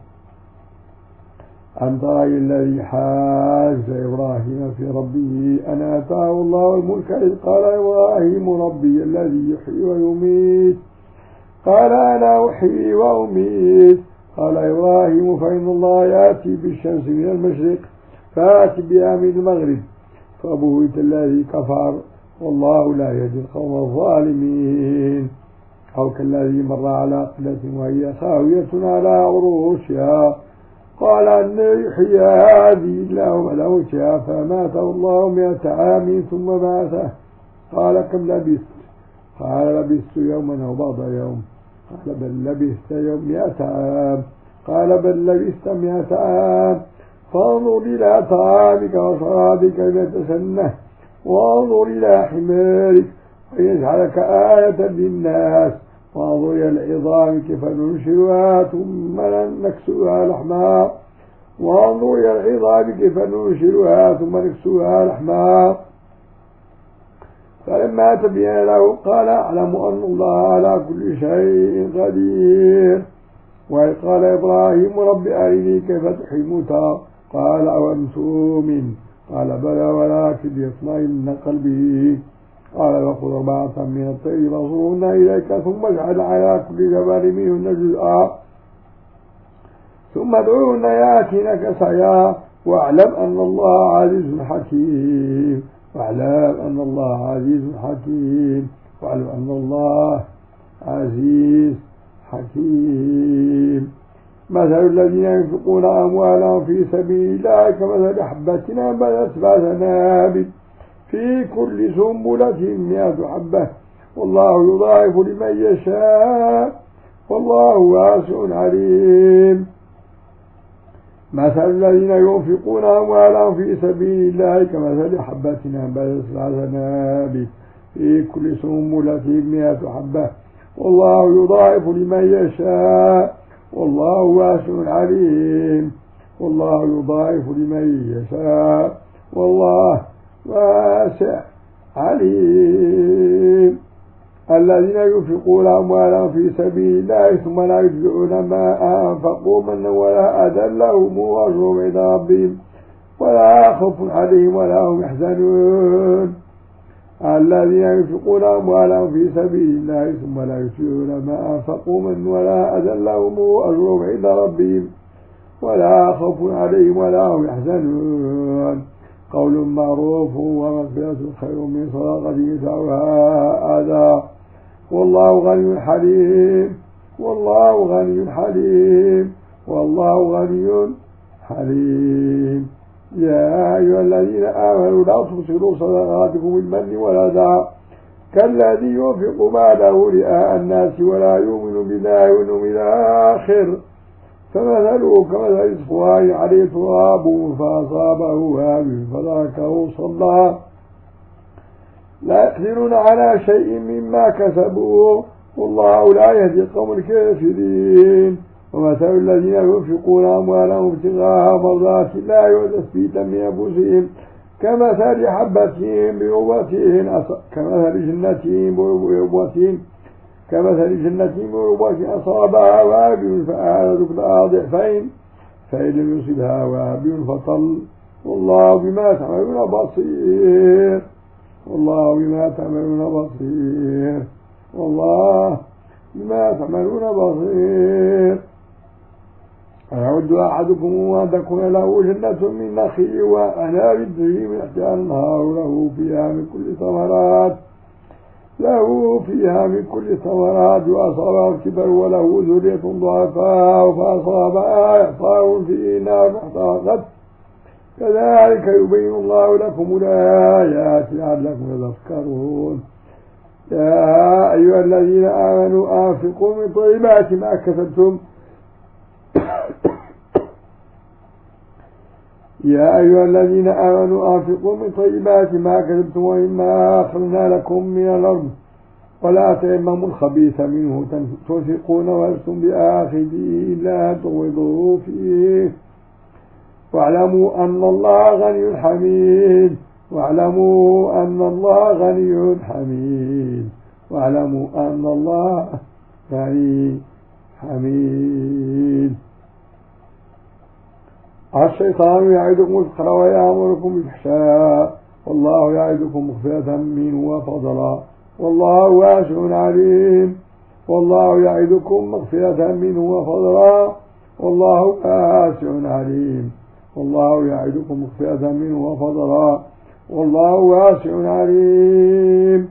أن ترى الذي حاج إبراهيم في ربه أن آتاه الله الملك إذ قال إبراهيم ربي الذي يحيي ويميت قال أنا أحيي وأميت قال إبراهيم فإن الله يأتي بالشمس من المشرق فآت بها من المغرب فبهت الذي كفر والله لا يهدي القوم الظالمين. أو كالذي مر على قرية وهي خاوية على عروشها قال أن يحيي هذه الله ملوتها فماته الله مئة عام ثم بعثه قال كم لبثت قال لبثت يوما أو بعض يوم قال بل لبثت يوم مئة عام قال بل لبثت مئة عام فانظر إلى طعامك وشرابك لتسنه وانظر إلى حمارك ويجعلك آية للناس وانظر إلى العظام كيف ننشرها ثم نكسوها لحما وانظر إلى العظام كيف ننشرها ثم نكسوها لحما فلما تبين له قال أعلم أن الله على كل شيء قدير. وإذ قال إبراهيم رب أرني كيف تحيي الموتى قال أولم تؤمن قال بلى ولكن ليطمئن قلبي قال فخذ أربعة من الطير فاصرهن إليك ثم اجعل على كل جبل منهن جزءا ثم ادعوهن يأتينك سعيا واعلم أن الله عزيز حكيم واعلم أن الله عزيز حكيم واعلم أن الله عزيز حكيم. مثل الذين ينفقون أموالهم في سبيل الله كمثل حبة أنبتت سبع سنابل في كل سنبلة مئة حبة والله يضاعف لمن يشاء والله واسع عليم. مثل الذين ينفقون أموالهم في سبيل الله كمثل حبة أنبتت سبع سنابل في كل سنبلة مئة حبة والله يضاعف لمن يشاء والله واسع عليم. والله يضاعف لمن يشاء والله واسع عليم. الذين ينفقون أموالهم في سبيل الله ثم لا يتبعون ما أنفقوا منا ولا أذى لهم أجرهم عند ربهم ولا خوف عليهم ولا هم يحزنون. الذين ينفقون أموالهم في سبيل الله ثم لا يتبعون ما أنفقوا منا ولا أذى لهم أجرهم عند ربهم ولا خوف عليهم ولا هم يحزنون. قول معروف ومغفرة خير من صدقة يدفعها أذى والله غني حليم والله غني حليم والله غني حليم. يا أيها الذين آمنوا لا تبصروا صدقاتكم بالمن والأذى كالذي ينفق ماله رئاء الناس ولا يؤمن بالله واليوم الآخر فمثله كمثل صفوان عليه تراب فأصابه وابل فتركه صلى لا يقدرون على شيء مما كسبوا والله لا يهدي القوم الكافرين. ومثل الذين ينفقون أموالهم ابتغاء مرضات الله وتثبيتا من أنفسهم كمثل حبة بربوة كمثل جنة بربوة كمثل جنة بربوة أصابها وابل فآلت كلها ضعفين فإن لم يصبها وابل فطل والله بما تعملون بصير والله بما تعملون بصير والله بما تعملون بصير. أيود أحدكم أن تكون له جنة من نخيل وأعناب تجري من تحتها الأنهار له فيها من كل ثمرات له فيها من كل ثمرات وأصابه الكبر وله ذرية ضعفاء فأصابها إعصار فيه نار فاحترقت كذلك يبين الله لكم الآيات لعلكم تذكرون. يا أيها الذين آمنوا أنفقوا من طيبات ما كسبتم يا أيها الذين آمنوا أنفقوا من طيبات ما كسبتم ومما أخرجنا لكم من الأرض ولا تيمموا الخبيث منه تنفقون ولستم بآخذيه إلا أن تغمضوا فيه واعلموا أن الله غني حميد واعلموا أن الله غني حميد واعلموا أن الله غني حميد. الشيطان يعدكم الفقر ويأمركم بالفحشاء والله يعدكم مغفرة منه وفضلا والله واسع عليم. والله يعدكم مغفرة منه وفضلا والله واسع عليم. والله يعدكم مغفرة منه وفضلا والله واسع عليم.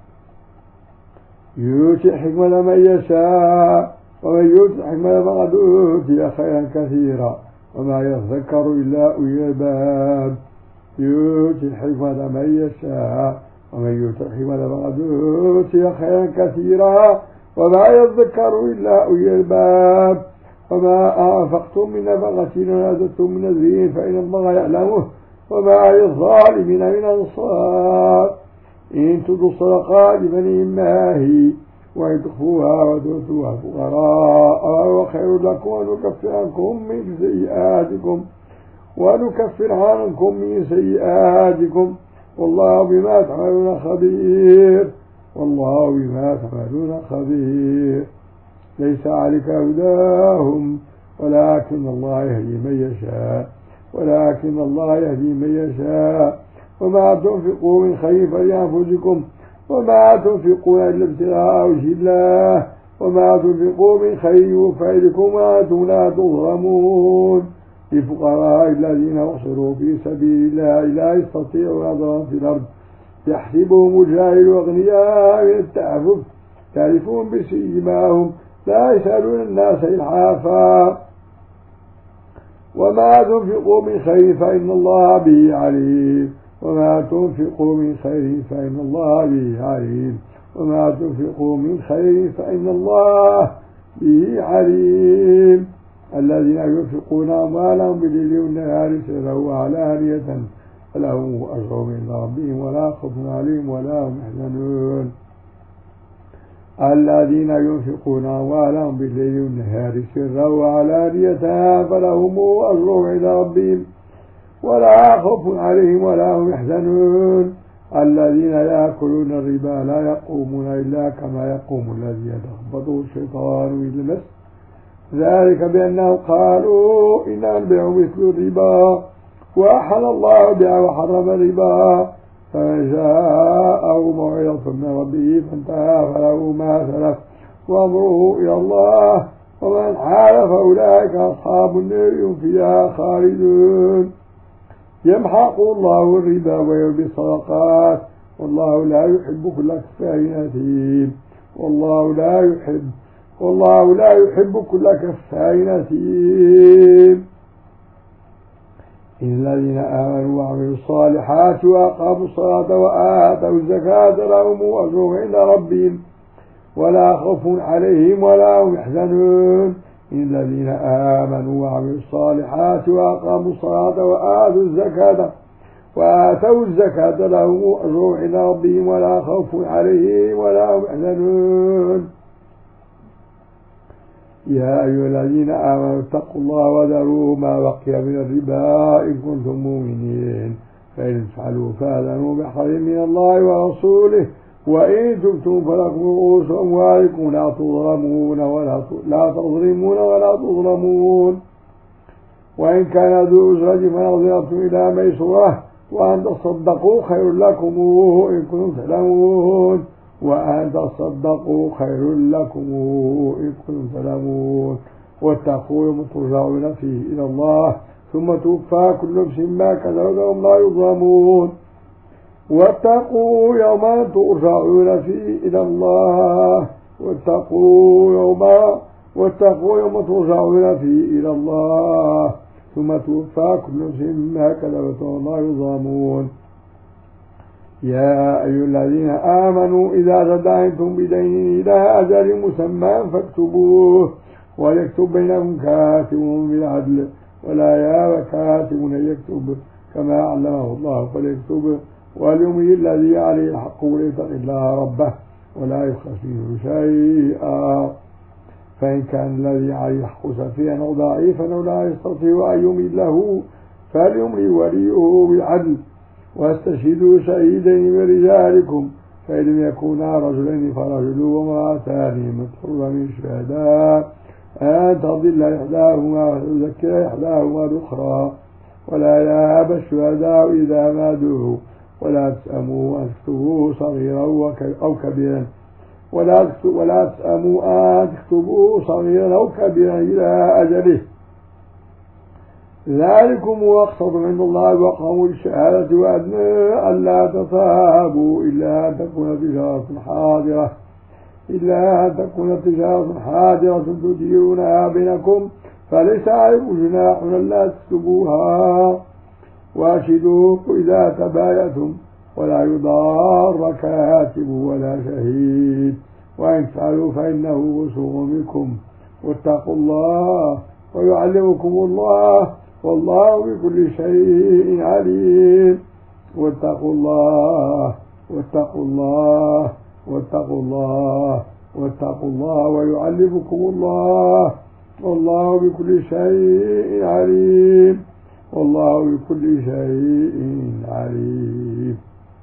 يؤتي الحكمة من يشاء ومن يؤتي الحكمة فقد أوتي خيرا كثيرا وما يذكر إلا أولي الألباب. يؤتي الحكمة من يشاء ومن يؤتي الحكمة فقد أوتي خيرا كثيرا وما يذكر إلا أولي الألباب. وما أنفقتم من نفقة ونذرتم من نذر فإن الله يعلمه وما للظالمين من أنصار. إن تبدوا الصدقات فنعما هي وإن تخفوها وتؤتوها الفقراء فهو خير لكم ونكفر عنكم من سيئاتكم ونكفر عنكم من سيئاتكم والله بما تعملون خبير والله بما تعملون خبير. ليس عليك هداهم ولكن الله يهدي من يشاء ولكن الله يهدي من يشاء. وما تنفقوا من خير فلأنفسكم وما تنفقون إلا ابتغاء وجه الله وما تنفقوا من خير يوفى إليكم وأنتم لا تظلمون. للفقراء الذين أحصروا في سبيل الله لا يستطيعون نظرا في الأرض يحسبهم الجاهل أغنياء من التعفف تعرفون بسيماهم لا يسألون الناس إلحافا. وما تنفقوا من خير فإن الله به عليم وما تنفقوا من خير فإن الله به عليم وما تنفقوا من خير فإن الله به عليم. الذين ينفقون أموالهم بالليل والنهار سرا وعلانية فلهم أجرهم عند ربهم ولا خوف عليهم ولا هم يحزنون. الذين ينفقون أموالهم بالليل والنهار سرا وعلانية فلهم أجرهم عند ربهم ولا خوف عليهم ولا هم يحزنون. الذين يأكلون الربا لا يقومون إلا كما يقوم الذي يتخبطه الشيطان من المس ذلك بأنهم قالوا إن البيع مثل الربا وأحل الله البيع وحرم الربا. فمن جاءه موعظة من ربه فانتهى فله ما سلف وأمره إلى الله ومن حال فأولئك أصحاب النار هم فيها خالدون. يمحق الله الربا ويربي الصدقات والله لا يحب كل كفار أثيم والله لا يحب والله لا يحب كل كفار أثيم. إن الذين آمنوا وعملوا الصالحات وأقاموا الصلاة وآتوا الزكاة لهم أجرهم عند ربهم ولا خوف عليهم ولا هم يحزنون. إن الذين آمنوا وعملوا الصالحات وأقاموا الصلاة وآتوا الزكاة وآتوا الزكاة لهم أجرهم عند ربهم ولا خوف عليهم ولا هم يحزنون. يا أيها الذين آمنوا اتقوا الله وذروا ما بقي من الربا إن كنتم مؤمنين فإن تفعلوا فآذنوا بحرب من الله ورسوله وإن تبتم فلكم رؤوس أموالكم لا تظلمون ولا لا تظلمون ولا تظلمون. وإن كان ذو عسرة فنظرة إلى ميسرة وأن تصدقوا خير لكم إن كنتم تعلمون وأن تصدقوا خير لكم إن كنتم تعلمون. واتقوا يوم ترجعون فيه إلى الله ثم توفى كل نفس ما كسبت وهم لا يظلمون. واتقوا يوما ترجعون فيه إلى الله واتقوا يوما واتقوا يوم ترجعون فيه إلى الله ثم توفى كل نفس ما كسبت وهم لا يظلمون. يا أيها الذين آمنوا إذا تداينتم بدين إلى أجل مسمى فاكتبوه وليكتب بينكم كاتب بالعدل ولا يأب كاتب أن يكتب كما علمه الله فليكتب وليملي الذي عليه الحق وليتق الله ربه ولا يبخس منه شيئا. فإن كان الذي عليه الحق سفيها أو ضعيفا أو لا يستطيع أن يملي له فليملي وليه بالعدل واستشهدوا شهيدين من رجالكم فإن لم يكونا رجلين فرجل وامرأتان متحر من الشهداء أن تضل إحداهما وتذكر إحداهما الأخرى ولا يهاب الشهداء إذا ما دعوا ولا تسأموا أن تكتبوه صغيرا أو كبيرا ولا ولا تسأموا أن تكتبوه صغيرا أو كبيرا إلى أجله ذلكم أقسط عند الله وأقوم الشهادة وأدنى ألا تتهابوا إلا أن تكون تجارة حاضرة إلا أن تكون تجارة حاضرة تديرونها بينكم فليس عليكم جناح ألا تكتبوها. واشهدوا إذا تبايعتم ولا يضار كاتب ولا شهيد وإن تفعلوا فإنه فسوق منكم واتقوا الله ويعلمكم الله والله بكل شيء عليم. واتقوا الله واتقوا الله واتقوا الله واتقوا الله ويعلمكم الله والله بكل شيء عليم والله بكل شيء عليم.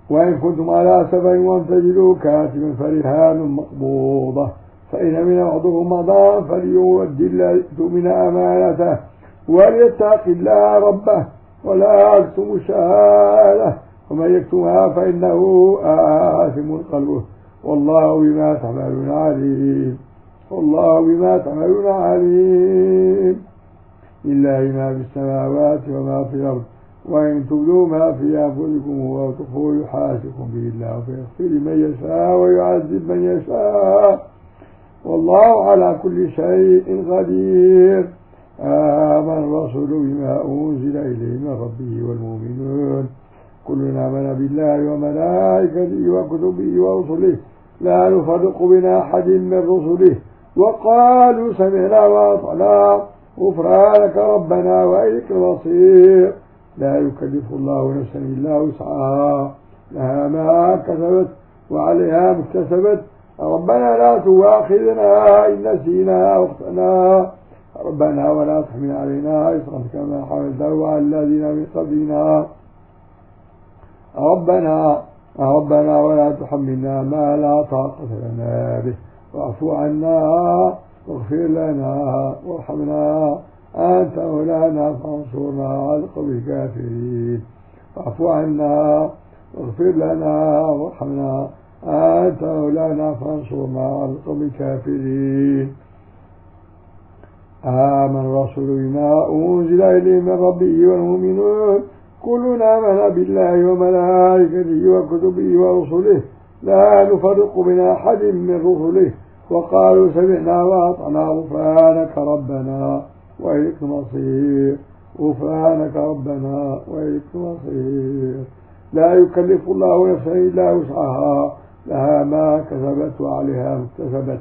وإن كنتم على سفر ولم تجدوا كاتبا فرهان مقبوضة فإن من بعضكم بعضا فليؤدي الذي اؤتمن أمانته وليتق الله ربه ولا يكتم الشهادة ومن يكتمها فإنه آثم قلبه والله بما تعملون عليم والله بما تعملون عليم. لله ما في السماوات وما في الأرض وإن تبدوا ما في أنفسكم وتخفوه يحاسبكم به الله فيغفر لمن يشاء ويعذب من يشاء والله على كل شيء قدير. آمن الرسول بما أنزل إليه من ربه والمؤمنون كلنا آمن بالله وملائكته وكتبه ورسله لا نفرق بين أحد من رسله وقالوا سمعنا وأطعنا غفرانك ربنا وإليك المصير. لا يكلف الله نفسا إلا وسعها لها ما كسبت وعليها ما اكتسبت ربنا لا تؤاخذنا إن نسينا أو أخطأنا ربنا ولا تحمل علينا إصرا كما حملته على الذين من قبلنا ربنا ربنا ولا تحملنا ما لا طاقة لنا به واعف عنا واغفر لنا وارحمنا أنت مولانا فانصرنا على القوم الكافرين واعف عنا واغفر لنا وارحمنا أنت مولانا فانصرنا على القوم الكافرين. آمن الرسول بما أنزل إليه من ربه والمؤمنون كلنا آمن بالله وملائكته وكتبه ورسله لا نفرق بين أحد من رسله وقالوا سمعنا وأطعنا غفرانك ربنا وإليك المصير غفرانك ربنا وإليك المصير. لا يكلف الله نفسا إلا وسعها لها ما كسبت وعليها ما اكتسبت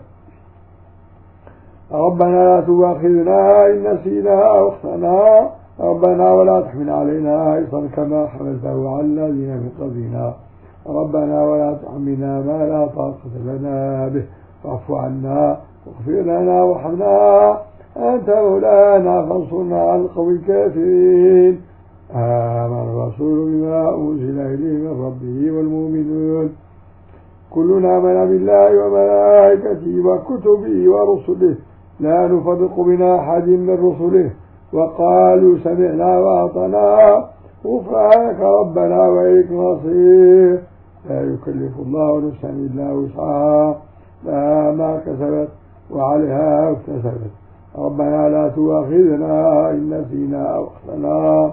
ربنا لا تؤاخذنا إن نسينا أو أخطأنا ربنا ولا تحمل علينا إصرا كما حملته على الذين من قبلنا ربنا ولا تحملنا ما لا طاقة لنا به واعف عنا واغفر لنا وارحمنا أنت مولانا فانصرنا على القوم الكافرين. آمن الرسول بما أنزل إليه من ربه والمؤمنون كلنا آمن بالله وملائكته وكتبه ورسله لا نفرق بين أحد من رسله وقالوا سمعنا وأطعنا غفرانك ربنا وإليك المصير. لا يكلف الله نفسا إلا وسعها لها ما كسبت وعليها ما اكتسبت ربنا لا تؤاخذنا إن نسينا أو أخطأنا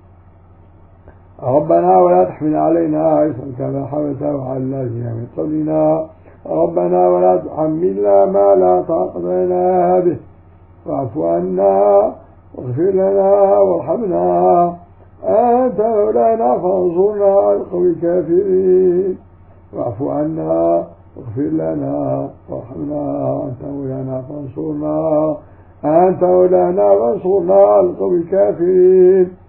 ربنا ولا تحمل علينا إصرا كما حملته على الذين من قبلنا ربنا ولا تحملنا ما لا طاقة لنا به واعف عنا واغفر لنا وارحمنا أنت مولانا فانصرنا على القوم الكافرين واعف عنا واغفر لنا وارحمنا أنت مولانا فانصرنا أنت مولانا فانصرنا على القوم الكافرين.